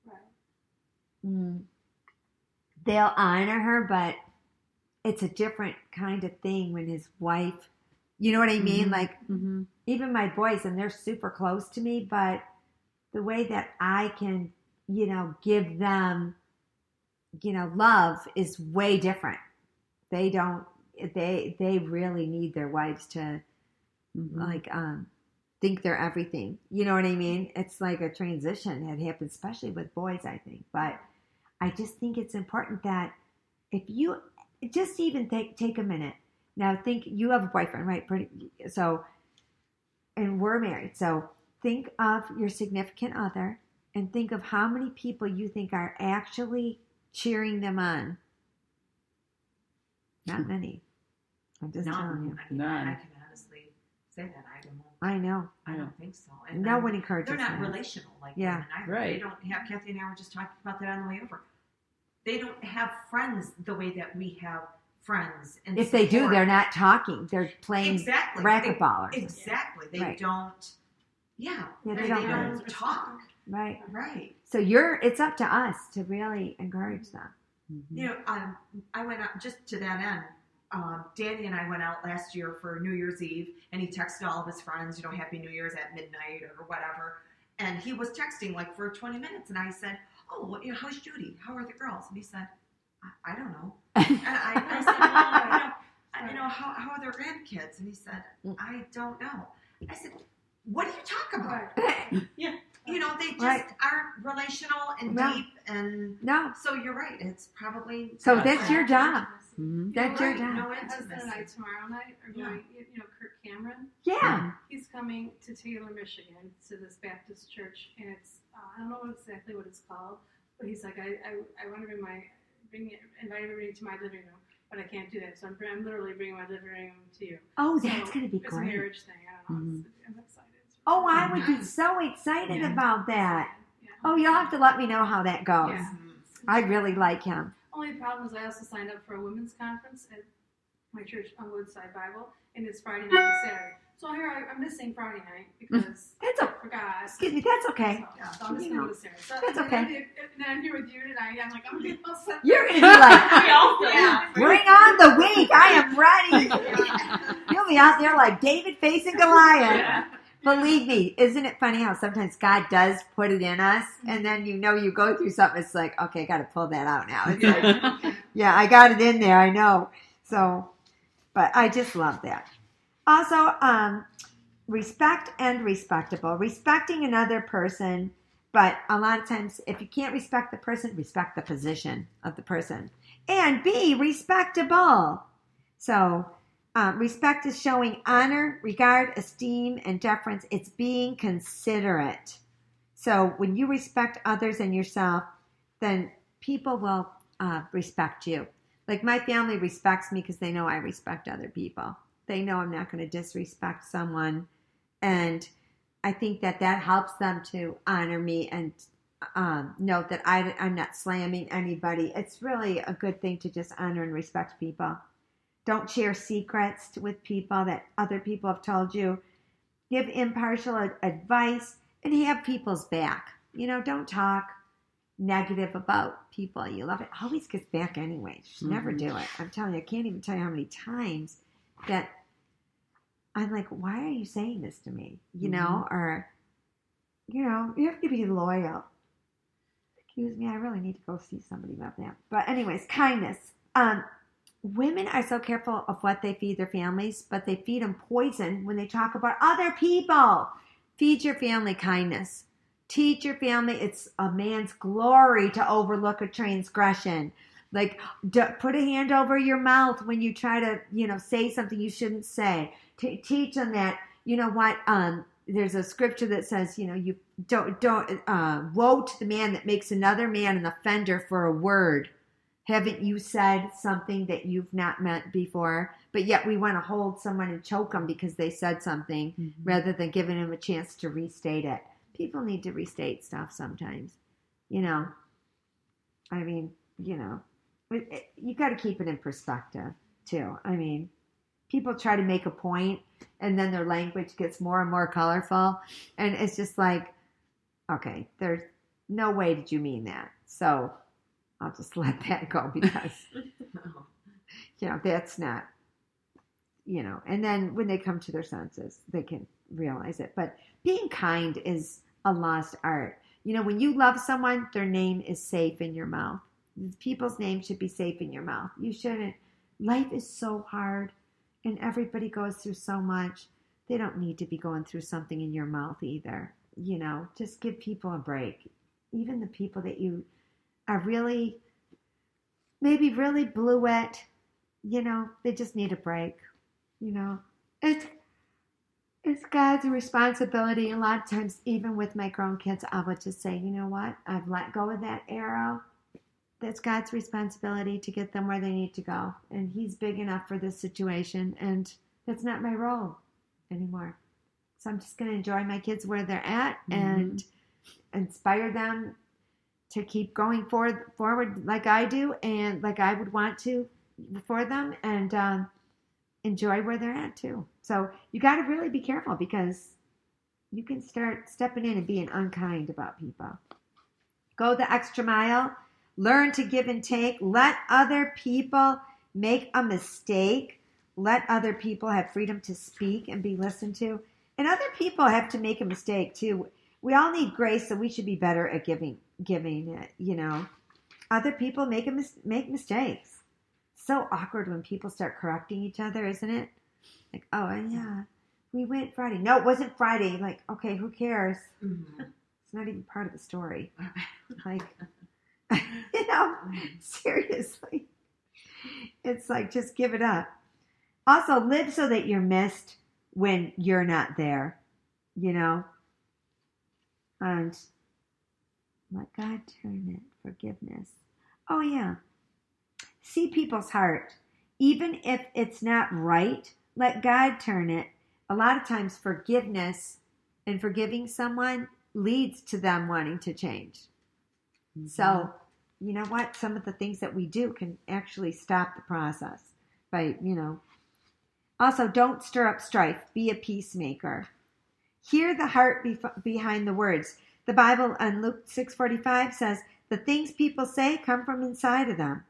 Right. They'll honor her, but it's a different kind of thing when his wife, you know what I mean? Like, even my boys, and they're super close to me, but the way that I can, give them, love is way different. They don't, they really need their wives to, think they're everything. You know what I mean? It's like a transition that happens, especially with boys, I think. But I just think it's important that if you just even take a minute. Now think you have a boyfriend, right? And we're married. So think of your significant other and think of how many people you think are actually cheering them on. Not many. I'm just telling you. None. I can honestly say that. I know. I don't think so. And no one encourages them. They're not them. relational like yeah. them and I. Right. They don't have, Kathy and I were just talking about that on the way over. They don't have friends the way that we have friends. And if they do, they're not talking. They're playing racquetball or something. Exactly. They right. don't. Yeah. They don't talk. Right. Right. So it's up to us to really encourage them. I went out just to that end. Danny and I went out last year for New Year's Eve, and he texted all of his friends, Happy New Year's at midnight or whatever. And he was texting like for 20 minutes, and I said, "Oh, how's Judy? How are the girls?" And he said, "I don't know." And I said, "Well, how are their grandkids? And he said, I don't know. I said, what do you talk about? Right. Yeah. They just Right. aren't relational and No. deep. And No. so you're right. It's probably. So Yeah. that's your job. You That's know, your right, job. No My husband and I intimacy. tomorrow night are Yeah. going, Kirk Cameron, Yeah. he's coming to Taylor, Michigan, to this Baptist church, and it's, I don't know exactly what it's called, but he's like, I want to invite everybody to my living room, but I can't do that, so I'm literally bringing my living room to you. Oh, So that's going to be it's a great. marriage thing, I don't know, I'm excited. Oh, I would be so excited Yeah. about that. Yeah. Oh, you'll have to let me know how that goes. Yeah. I really like him. Only problem is I also signed up for a women's conference at my church on Woodside Bible, and it's Friday night and Saturday. So here I'm missing Friday night because That's I okay. forgot. Excuse me, that's okay. So I'm just You going know, to Saturday. So that's and okay. then I'm here with you tonight. I'm like, I'm going to be all set. You're going to be like, We all feel Yeah. bring on the week. I am ready. You'll be out there like David facing Goliath. Yeah. Believe me, isn't it funny how sometimes God does put it in us, and then you go through something, it's like, okay, I got to pull that out now. It's like, yeah, I got it in there, I know. So, but I just love that. Also, respect and respectable. Respecting another person, but a lot of times, if you can't respect the person, respect the position of the person. And be respectable. So, respect is showing honor, regard, esteem, and deference. It's being considerate. So when you respect others and yourself, then people will respect you. Like my family respects me because they know I respect other people. They know I'm not going to disrespect someone. And I think that helps them to honor me and know that I'm not slamming anybody. It's really a good thing to just honor and respect people. Don't share secrets with people that other people have told you. Give impartial advice and have people's back. Don't talk negative about people you love. It always gets back anyway. Just never do it. I'm telling you, I can't even tell you how many times that I'm like, why are you saying this to me? Or, you have to be loyal. Excuse me, I really need to go see somebody about that. But anyways, kindness. Women are so careful of what they feed their families, but they feed them poison when they talk about other people. Feed your family kindness. Teach your family it's a man's glory to overlook a transgression. Like, put a hand over your mouth when you try to, say something you shouldn't say. Teach them that, there's a scripture that says, you don't woe to the man that makes another man an offender for a word. Haven't you said something that you've not meant before? But yet we want to hold someone and choke them because they said something rather than giving them a chance to restate it. People need to restate stuff sometimes. You got to keep it in perspective too. People try to make a point and then their language gets more and more colorful. And it's just like, okay, there's no way did you mean that. So I'll just let that go because, that's not, and then when they come to their senses, they can realize it. But being kind is a lost art. When you love someone, their name is safe in your mouth. People's names should be safe in your mouth. You shouldn't. Life is so hard and everybody goes through so much. They don't need to be going through something in your mouth either. Just give people a break. Even the people that you are really blew it, they just need a break. It's God's responsibility. A lot of times, even with my grown kids, I would just say, you know what? I've let go of that arrow. That's God's responsibility to get them where they need to go. And He's big enough for this situation. And that's not my role anymore. So I'm just going to enjoy my kids where they're at and inspire them to keep going forward like I do and like I would want to for them and enjoy where they're at too. So you got to really be careful because you can start stepping in and being unkind about people. Go the extra mile. Learn to give and take. Let other people make a mistake. Let other people have freedom to speak and be listened to. And other people have to make a mistake too. We all need grace, so we should be better at giving it, Other people make mistakes. so awkward when people start correcting each other, isn't it? Like, oh, yeah, we went Friday. No, it wasn't Friday. Like, okay, who cares? Mm-hmm. It's not even part of the story. Like, seriously. It's like, just give it up. Also, live so that you're missed when you're not there, and let God turn it. Forgiveness. Oh, yeah. See people's heart. Even if it's not right, let God turn it. A lot of times forgiveness and forgiving someone leads to them wanting to change. Mm-hmm. So, you know what? Some of the things that we do can actually stop the process by, Also, don't stir up strife. Be a peacemaker. Hear the heart behind the words. The Bible in Luke 6:45 says, the things people say come from inside of them.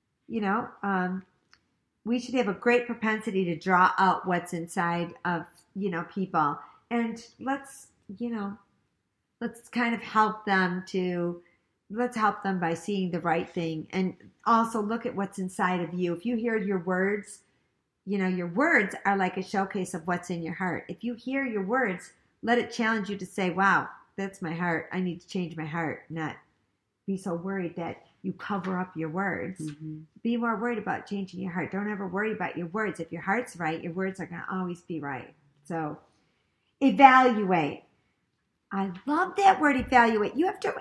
We should have a great propensity to draw out what's inside of, people. And let's kind of help them by seeing the right thing. And also look at what's inside of you. If you hear your words, your words are like a showcase of what's in your heart. If you hear your words, let it challenge you to say, wow, that's my heart. I need to change my heart, not be so worried that you cover up your words. Mm-hmm. Be more worried about changing your heart. Don't ever worry about your words. If your heart's right, your words are going to always be right. So evaluate. I love that word, evaluate. You have to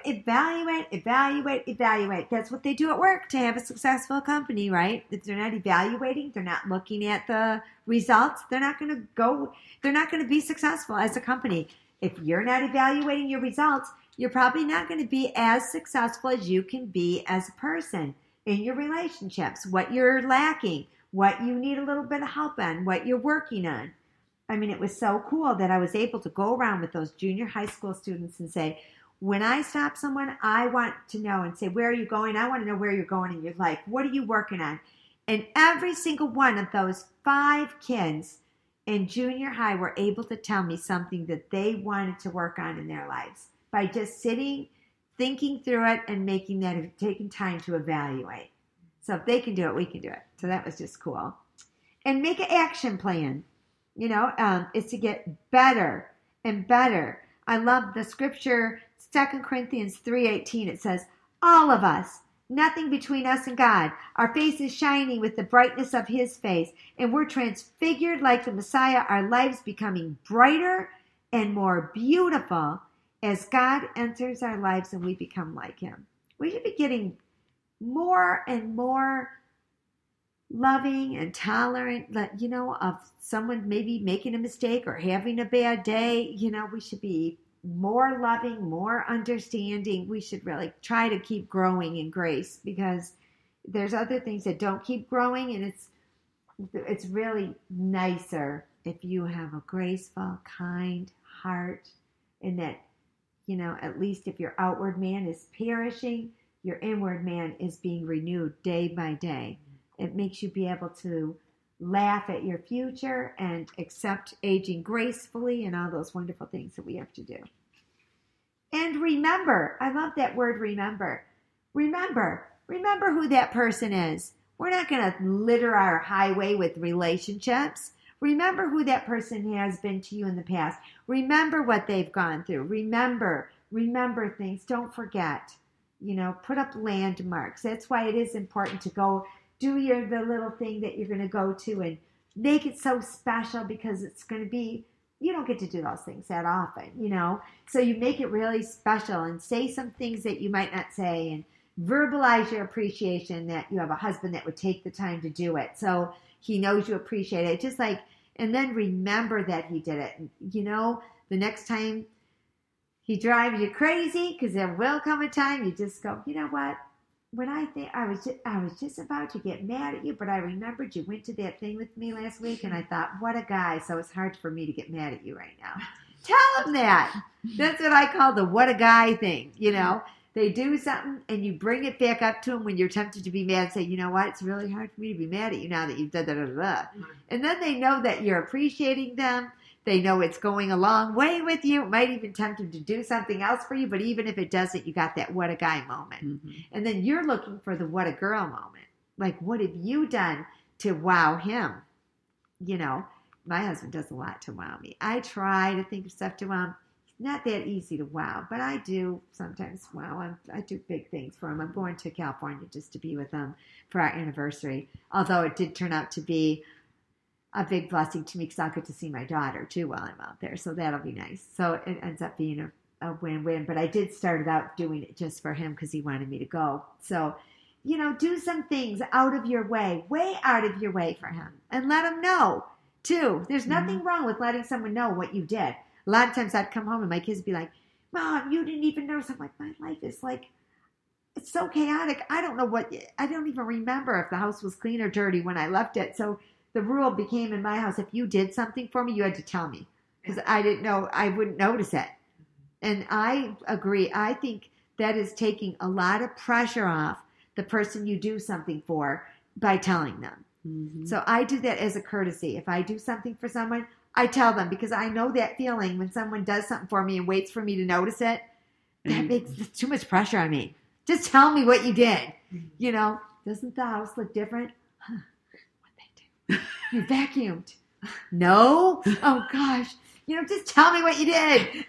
evaluate. That's what they do at work to have a successful company, right? If they're not evaluating, they're not looking at the results, they're not going to be successful as a company. If you're not evaluating your results, you're probably not going to be as successful as you can be as a person in your relationships, what you're lacking, what you need a little bit of help on, what you're working on. I mean, it was so cool that I was able to go around with those junior high school students and say, when I stop someone, I want to know and say, where are you going? I want to know where you're going in your life. What are you working on? And every single one of those 5 kids in junior high were able to tell me something that they wanted to work on in their lives by just sitting, thinking through it, and taking time to evaluate. So if they can do it, we can do it. So that was just cool. And make an action plan. Is to get better and better. I love the scripture, 2 Corinthians 3:18. It says, all of us, nothing between us and God. Our face is shining with the brightness of His face, and we're transfigured like the Messiah, our lives becoming brighter and more beautiful as God enters our lives and we become like Him. We should be getting more and more loving and tolerant, of someone maybe making a mistake or having a bad day. We should be more loving, more understanding. We should really try to keep growing in grace, because there's other things that don't keep growing, and it's really nicer if you have a graceful, kind heart, and that, at least if your outward man is perishing, your inward man is being renewed day by day. It makes you be able to laugh at your future and accept aging gracefully and all those wonderful things that we have to do. And remember, I love that word, remember. Remember who that person is. We're not going to litter our highway with relationships. Remember who that person has been to you in the past. Remember what they've gone through. Remember things. Don't forget. Put up landmarks. That's why it is important to go do the little thing that you're going to go to and make it so special, because it's going to be, you don't get to do those things that often, So you make it really special and say some things that you might not say, and verbalize your appreciation that you have a husband that would take the time to do it. So he knows you appreciate it. Just like, and then remember that he did it. The next time he drives you crazy, because there will come a time you just go, you know what? When I think I was just about to get mad at you, but I remembered you went to that thing with me last week, and I thought, what a guy. So it's hard for me to get mad at you right now. Tell him that. That's what I call the what a guy thing. They do something, and you bring it back up to them when you're tempted to be mad and say, you know what? It's really hard for me to be mad at you now that you've done da-da-da-da. And then they know that you're appreciating them. They know it's going a long way with you. It might even tempt them to do something else for you, but even if it doesn't, you got that what a guy moment. Mm-hmm. And then you're looking for the what a girl moment. Like, what have you done to wow him? You know, my husband does a lot to wow me. I try to think of stuff to wow him. It's not that easy to wow, but I do sometimes wow him. I do big things for him. I'm going to California just to be with him for our anniversary, although it did turn out to be a big blessing to me because I'll get to see my daughter too while I'm out there. So that'll be nice. So it ends up being a win-win. But I did start it out doing it just for him because he wanted me to go. So, you know, do some things out of your way out of your way for him. And let him know, too. There's nothing wrong with letting someone know what you did. A lot of times I'd come home and my kids would be like, Mom, you didn't even notice. I'm like, my life is like, it's so chaotic. I don't even remember if the house was clean or dirty when I left it. So the rule became in my house, if you did something for me, you had to tell me because I didn't know, I wouldn't notice it. And I agree. I think that is taking a lot of pressure off the person you do something for by telling them. Mm-hmm. So I do that as a courtesy. If I do something for someone, I tell them because I know that feeling when someone does something for me and waits for me to notice it. That makes too much pressure on me. Just tell me what you did. You know, doesn't the house look different? Huh. You vacuumed. No? Oh, gosh. You know, just tell me what you did.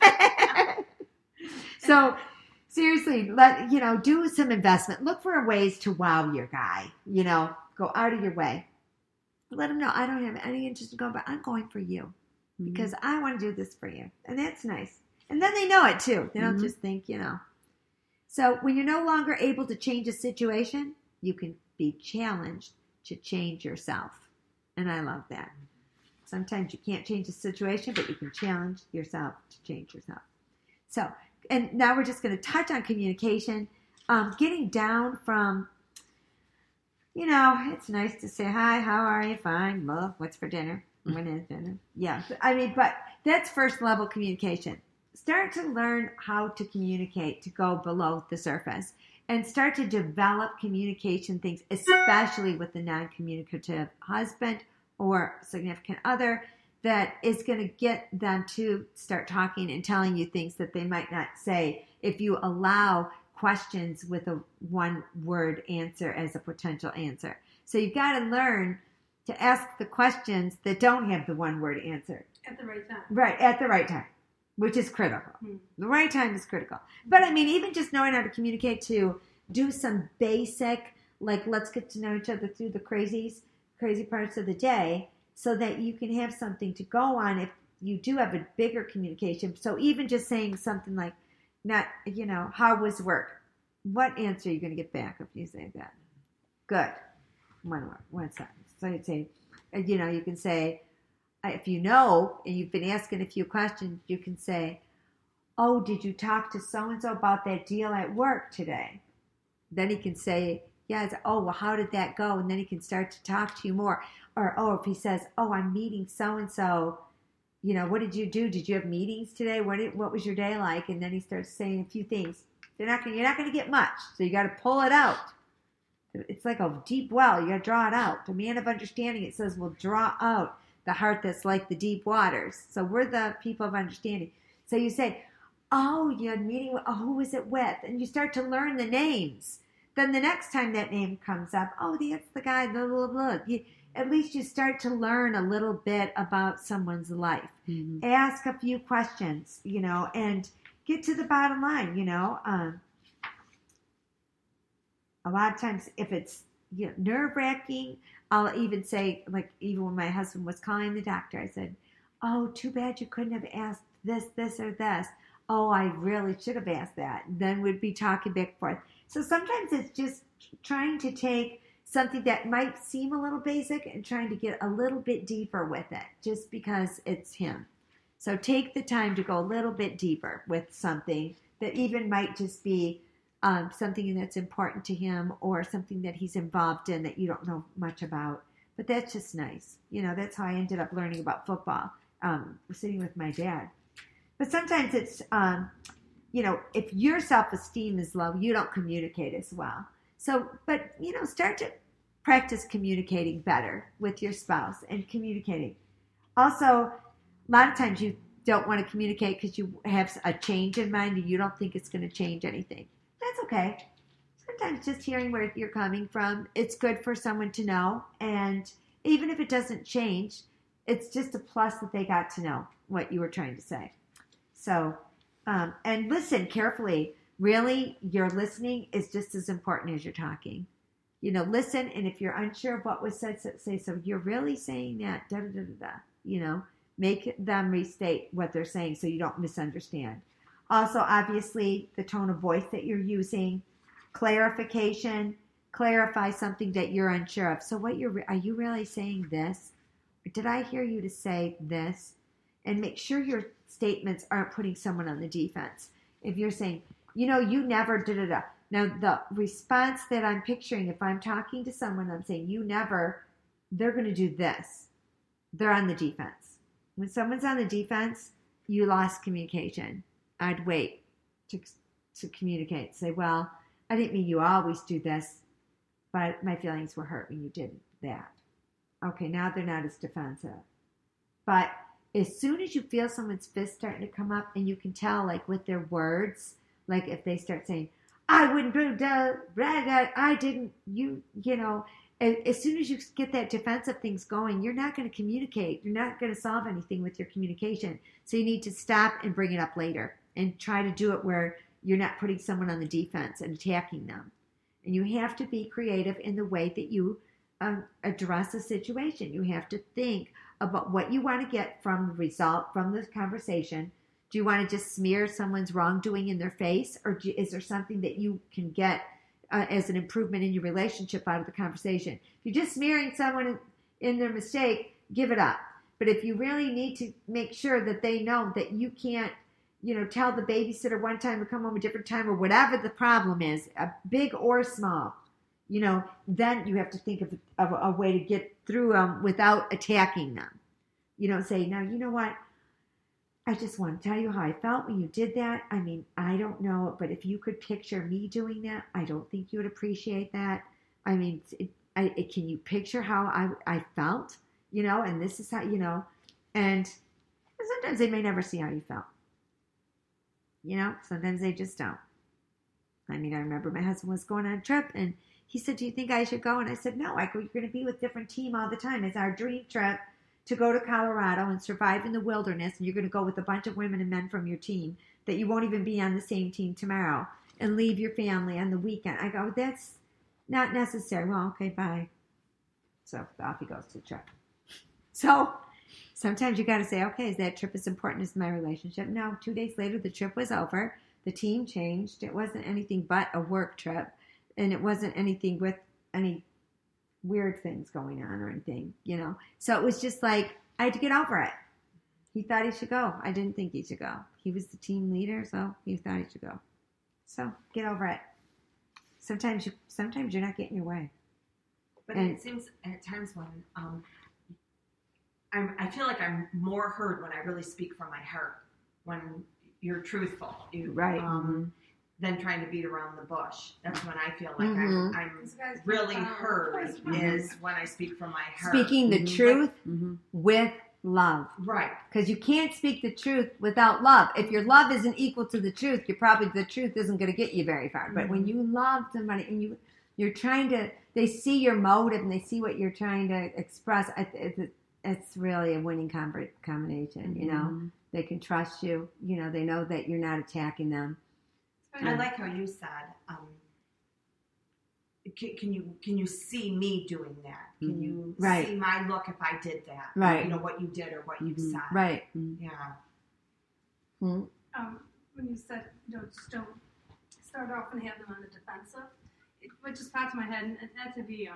So, seriously, do some investment. Look for ways to wow your guy. You know, go out of your way. Let him know, I don't have any interest in going, but I'm going for you because I want to do this for you. And that's nice. And then they know it, too. They don't just think, you know. So, when you're no longer able to change a situation, you can be challenged to change yourself. And I love that. Sometimes you can't change the situation, but you can challenge yourself to change yourself. So, and now we're just going to touch on communication. Getting down from, you know, it's nice to say, hi, how are you? Fine. Love, what's for dinner? When is dinner? Yeah. I mean, but that's first level communication. Start to learn how to communicate, to go below the surface. And start to develop communication things, especially with the non-communicative husband or significant other, that is going to get them to start talking and telling you things that they might not say if you allow questions with a one-word answer as a potential answer. So you've got to learn to ask the questions that don't have the one-word answer. At the right time. Right, at the right time. Which is critical. The right time is critical. But I mean, even just knowing how to communicate, to do some basic, like let's get to know each other through the crazy parts of the day so that you can have something to go on if you do have a bigger communication. So even just saying something like, not, you know, how was work? What answer are you going to get back if you say that? Good. One word, one sentence. So you'd say, you know, you can say, if you know, and you've been asking a few questions, you can say, oh, did you talk to so-and-so about that deal at work today? Then he can say, yes, oh, well, how did that go? And then he can start to talk to you more. Or, oh, if he says, oh, I'm meeting so-and-so, you know, what did you do? Did you have meetings today? What was your day like? And then he starts saying a few things. You're not going to get much, so you got to pull it out. It's like a deep well. You got to draw it out. The man of understanding, it says, will draw out the heart that's like the deep waters. So we're the people of understanding. So you say, oh, you had a meeting, who was it with? And you start to learn the names. Then the next time that name comes up, oh, that's the guy, blah, blah, blah. At least you start to learn a little bit about someone's life. Mm-hmm. Ask a few questions, you know, and get to the bottom line, you know. A lot of times if it's nerve-wracking, I'll even say, like, even when my husband was calling the doctor, I said, oh, too bad you couldn't have asked this, or this. Oh, I really should have asked that. Then we'd be talking back and forth. So sometimes it's just trying to take something that might seem a little basic and trying to get a little bit deeper with it, just because it's him. So take the time to go a little bit deeper with something that even might just be something that's important to him or something that he's involved in that you don't know much about. But that's just nice. You know, that's how I ended up learning about football, sitting with my dad. But sometimes it's, you know, if your self-esteem is low, you don't communicate as well. So, but, you know, start to practice communicating better with your spouse and communicating. Also, a lot of times you don't want to communicate because you have a change in mind and you don't think it's going to change anything. That's okay. So sometimes just hearing where you're coming from, it's good for someone to know. And even if it doesn't change, it's just a plus that they got to know what you were trying to say. So, and listen carefully. Really, your listening is just as important as your talking. Listen, and if you're unsure of what was said, say, so you're really saying that, da-da-da-da-da, make them restate what they're saying so you don't misunderstand. Also, obviously, the tone of voice that you're using, clarification, clarify something that you're unsure of. So are you really saying this? Or did I hear you to say this? And make sure your statements aren't putting someone on the defense. If you're saying, you never da-da-da. Now, the response that I'm picturing, if I'm talking to someone, I'm saying, you never, they're going to do this. They're on the defense. When someone's on the defense, you lost communication. I'd wait to communicate. Say, well, I didn't mean you always do this, but my feelings were hurt when you did that. Okay, now they're not as defensive. But as soon as you feel someone's fist starting to come up, and you can tell, like, with their words, like if they start saying, I wouldn't do that, I didn't, as soon as you get that defensive things going, you're not going to communicate. You're not going to solve anything with your communication. So you need to stop and bring it up later and try to do it where you're not putting someone on the defense and attacking them. And you have to be creative in the way that you address a situation. You have to think about what you want to get from the result, from this conversation. Do you want to just smear someone's wrongdoing in their face? Or is there something that you can get as an improvement in your relationship out of the conversation? If you're just smearing someone in their mistake, give it up. But if you really need to make sure that they know that you can't, tell the babysitter one time to come home a different time, or whatever the problem is, big or small, then you have to think of a way to get through them without attacking them. Say, now, you know what? I just want to tell you how I felt when you did that. I mean, I don't know, but if you could picture me doing that, I don't think you would appreciate that. I mean, can you picture how I felt? And this is how, and sometimes they may never see how you felt. Sometimes they just don't. I mean, I remember my husband was going on a trip, and he said, do you think I should go? And I said, no, you're going to be with different team all the time. It's our dream trip to go to Colorado and survive in the wilderness, and you're going to go with a bunch of women and men from your team that you won't even be on the same team tomorrow, and leave your family on the weekend. I go, that's not necessary. Well, okay, bye. So off he goes to the trip. So sometimes you got to say, okay, is that trip as important as my relationship? No, 2 days later, the trip was over. The team changed. It wasn't anything but a work trip, and it wasn't anything with any weird things going on or anything, So it was just like, I had to get over it. He thought he should go. I didn't think he should go. He was the team leader, so he thought he should go. So get over it. Sometimes you're not getting your way. But it seems at times when I feel like I'm more heard when I really speak from my heart, when you're truthful. Right. Than trying to beat around the bush. That's when I feel like I'm really heard, is when I speak from my heart. Speaking the truth with love. Right. Because you can't speak the truth without love. If your love isn't equal to the truth, the truth isn't going to get you very far. But when you love somebody and you're trying to, they see your motive and they see what you're trying to express, it's really a winning combination, They can trust you. They know that you're not attacking them. I like how you said, can you see me doing that? Can you see my look if I did that? Right. What you did or what you said. Right. Yeah. When you said, just don't start off and have them on the defensive, it just popped in my head, and that to be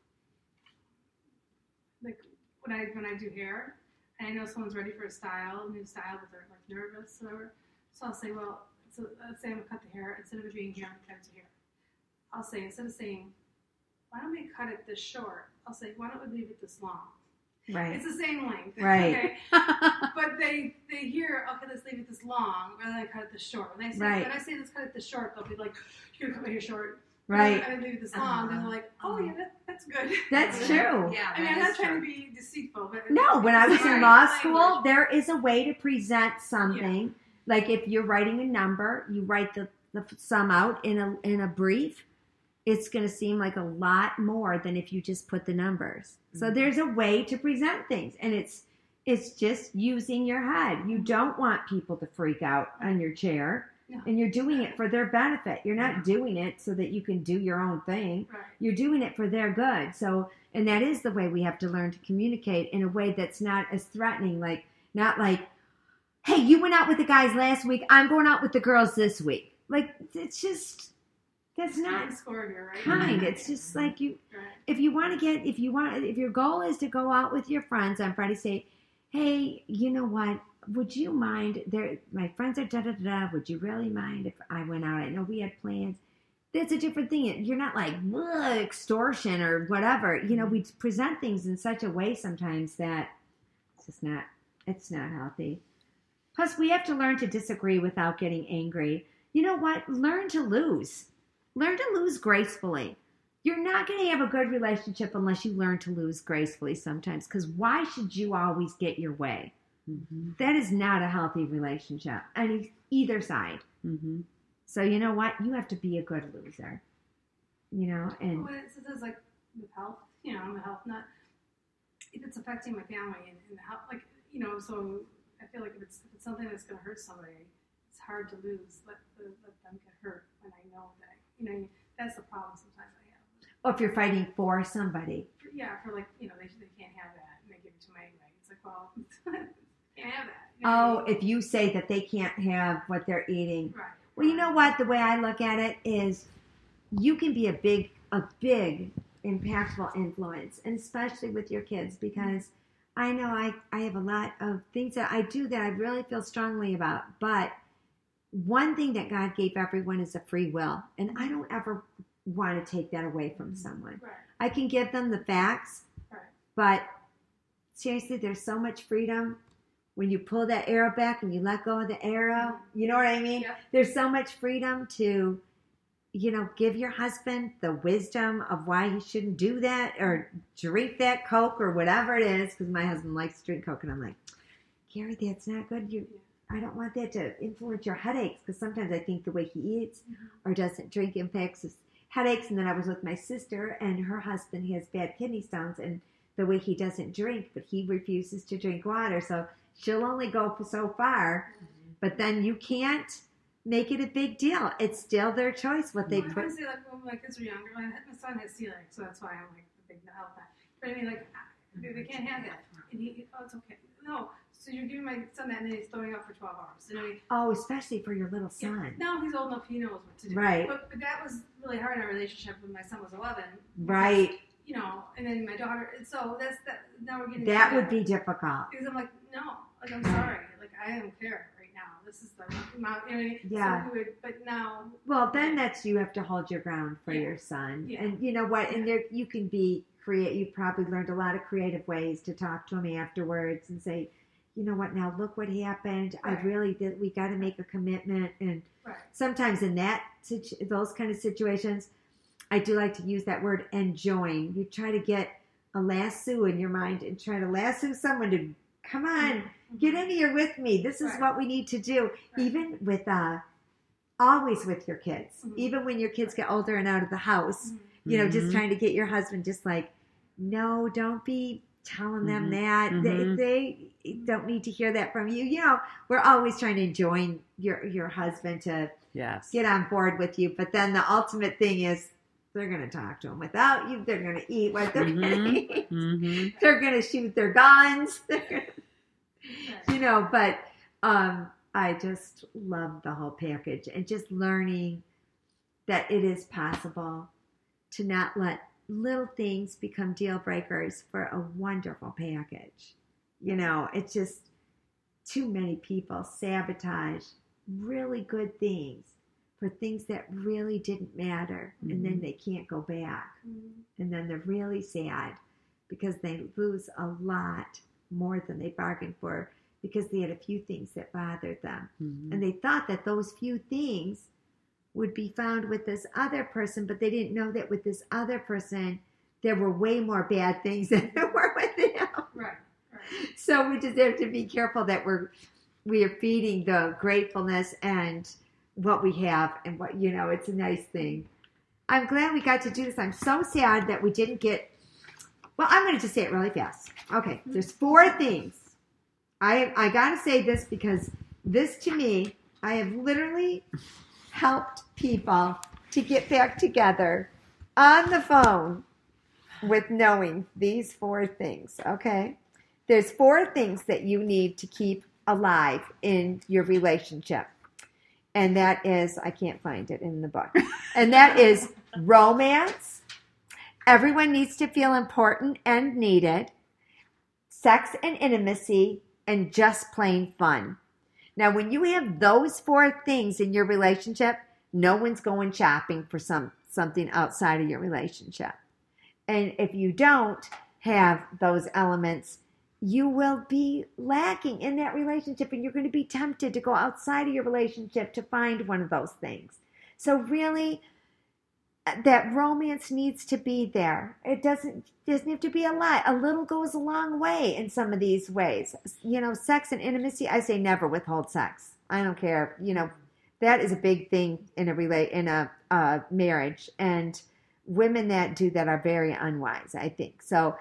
like when I do hair, and I know someone's ready for a new style, but they're like nervous, whatever. So I'll say, well. So let's say I'm going to cut the hair. Instead of it being here, I'm going to cut it to here. I'll say, instead of saying, why don't we cut it this short? I'll say, why don't we leave it this long? Right. It's the same length. Right. Okay? But they hear, okay, let's leave it this long, rather than cut it this short. When I say let's cut it this short, they'll be like, you're going to cut my hair short. Right. I leave it this long. Then they're like, oh, yeah, that's good. That's true. Yeah, I mean, I'm not trying to be deceitful. But no, when I was in law school, there is a way to present something. Yeah. Like if you're writing a number, you write the sum out in a brief, it's going to seem like a lot more than if you just put the numbers. So there's a way to present things, and it's just using your head. You don't want people to freak out on your chair, and you're doing it for their benefit. You're not doing it so that you can do your own thing. Right. You're doing it for their good. So, and that is the way we have to learn to communicate in a way that's not as threatening, not like, hey, you went out with the guys last week, I'm going out with the girls this week. Like, it's just, that's not kind. It's just like if your goal is to go out with your friends on Friday, say, hey, you know what? Would you mind? My friends are da-da-da-da. Would you really mind if I went out? I know we had plans. That's a different thing. You're not like extortion or whatever. We present things in such a way sometimes that it's not healthy. Plus, we have to learn to disagree without getting angry. You know what? Learn to lose. Learn to lose gracefully. You're not going to have a good relationship unless you learn to lose gracefully sometimes, because why should you always get your way? Mm-hmm. That is not a healthy relationship on either side. Mm-hmm. So you know what? You have to be a good loser. And when it says like with health, I'm a health nut. If it's affecting my family and the health, so I feel like if it's something that's going to hurt somebody, it's hard to lose. Let them get hurt when I know that. That's the problem sometimes I have. Or if you're fighting for somebody. Yeah, for they can't have that and they give it to me anyway. It's like, well, can't have that. If you say that they can't have what they're eating. Right. Well, you know what? The way I look at it is you can be a big, impactful influence, and especially with your kids, because I know I have a lot of things that I do that I really feel strongly about. But one thing that God gave everyone is a free will, and I don't ever want to take that away from someone. Right. I can give them the facts, but seriously, there's so much freedom when you pull that arrow back and you let go of the arrow. You know what I mean? Yeah. There's so much freedom to, give your husband the wisdom of why he shouldn't do that or drink that Coke or whatever it is, because my husband likes to drink Coke, and I'm like, Gary, that's not good. I don't want that to influence your headaches, because sometimes I think the way he eats or doesn't drink impacts his headaches. And then I was with my sister, and her husband has bad kidney stones, and the way he doesn't drink, but he refuses to drink water, so she'll only go so far. But then you can't make it a big deal. It's still their choice what they put. I say, like, when my kids were younger, my son has celiac, so that's why I'm like a big health nut. But I mean, like, they can't have that, and it's okay. No, so you're giving my son that, and then he's throwing up for 12 hours. Especially for your little son. Now he's old enough; he knows what to do. Right. But that was really hard in our relationship when my son was 11. Right. Because, and then my daughter. So that's that. Now we're getting that would be difficult. Because I'm like, no, like I'm sorry, like I don't care right now. This is the amount. Yeah. So but now. Well, then you have to hold your ground for your son, and you know what? And there you can be creative. You probably learned a lot of creative ways to talk to him afterwards and say, you know what? Now look what happened. Right. I really did. We got to make a commitment, and sometimes in those kind of situations, I do like to use that word enjoin. You try to get a lasso in your mind and try to lasso someone to come on, get in here with me. This is what we need to do. Right. Even with always with your kids, even when your kids get older and out of the house, just trying to get your husband just like, no, don't be telling them that. They don't need to hear that from you. We're always trying to join your husband to get on board with you. But then the ultimate thing is they're going to talk to him without you. They're going to eat what they're going to eat. They're going to shoot their guns. But I just love the whole package, and just learning that it is possible to not let little things become deal breakers for a wonderful package. It's just too many people sabotage really good things for things that really didn't matter, and then they can't go back. And then they're really sad because they lose a lot more than they bargained for, because they had a few things that bothered them. And they thought that those few things would be found with this other person, but they didn't know that with this other person, there were way more bad things than there were with them. Right. So we just have to be careful that we are feeding the gratefulness and what we have, and what, it's a nice thing. I'm glad we got to do this. I'm so sad that we didn't get. Well, I'm going to just say it really fast. Okay, there's 4 things. I got to say this because this, to me, I have literally helped people to get back together on the phone with knowing these 4 things, okay? There's 4 things that you need to keep alive in your relationship. And that is, I can't find it in the book. And that is romance. Everyone needs to feel important and needed. Sex and intimacy, and just plain fun. Now, when you have those 4 things in your relationship, no one's going shopping for something outside of your relationship. And if you don't have those elements, you will be lacking in that relationship, and you're going to be tempted to go outside of your relationship to find one of those things. So really, that romance needs to be there. It doesn't have to be a lot. A little goes a long way in some of these ways. You know, sex and intimacy, I say never withhold sex. I don't care. You know, that is a big thing in a marriage, and women that do that are very unwise, I think. So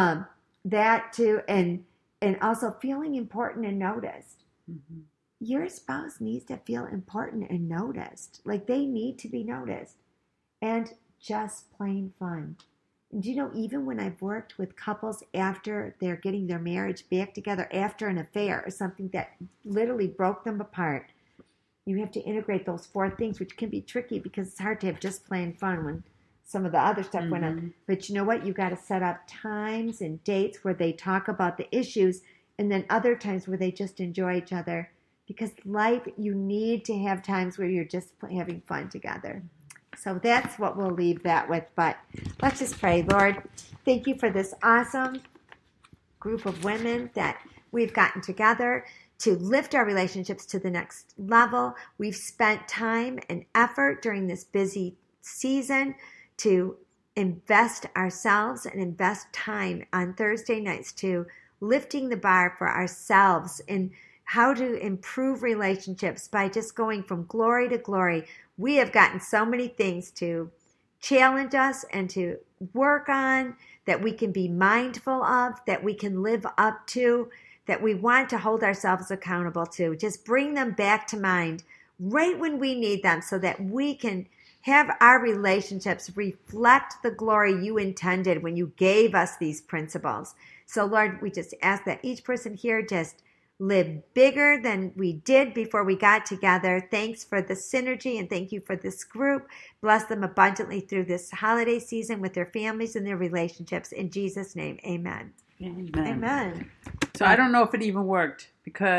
that too, and also feeling important and noticed. Mm-hmm. Your spouse needs to feel important and noticed. Like, they need to be noticed. And just plain fun. And you know, even when I've worked with couples after they're getting their marriage back together after an affair or something that literally broke them apart, you have to integrate those 4 things, which can be tricky because it's hard to have just plain fun when some of the other stuff went on. But you know what? You got to set up times and dates where they talk about the issues, and then other times where they just enjoy each other. Because life, you need to have times where you're just having fun together. So that's what we'll leave that with. But let's just pray. Lord, thank you for this awesome group of women that we've gotten together to lift our relationships to the next level. We've spent time and effort during this busy season to invest ourselves and invest time on Thursday nights to lifting the bar for ourselves and how to improve relationships by just going from glory to glory. We have gotten so many things to challenge us and to work on, that we can be mindful of, that we can live up to, that we want to hold ourselves accountable to. Just bring them back to mind right when we need them so that we can have our relationships reflect the glory you intended when you gave us these principles. So Lord, we just ask that each person here just live bigger than we did before we got together. Thanks for the synergy, and thank you for this group. Bless them abundantly through this holiday season with their families and their relationships. In Jesus' name, amen. Amen. Amen. So I don't know if it even worked because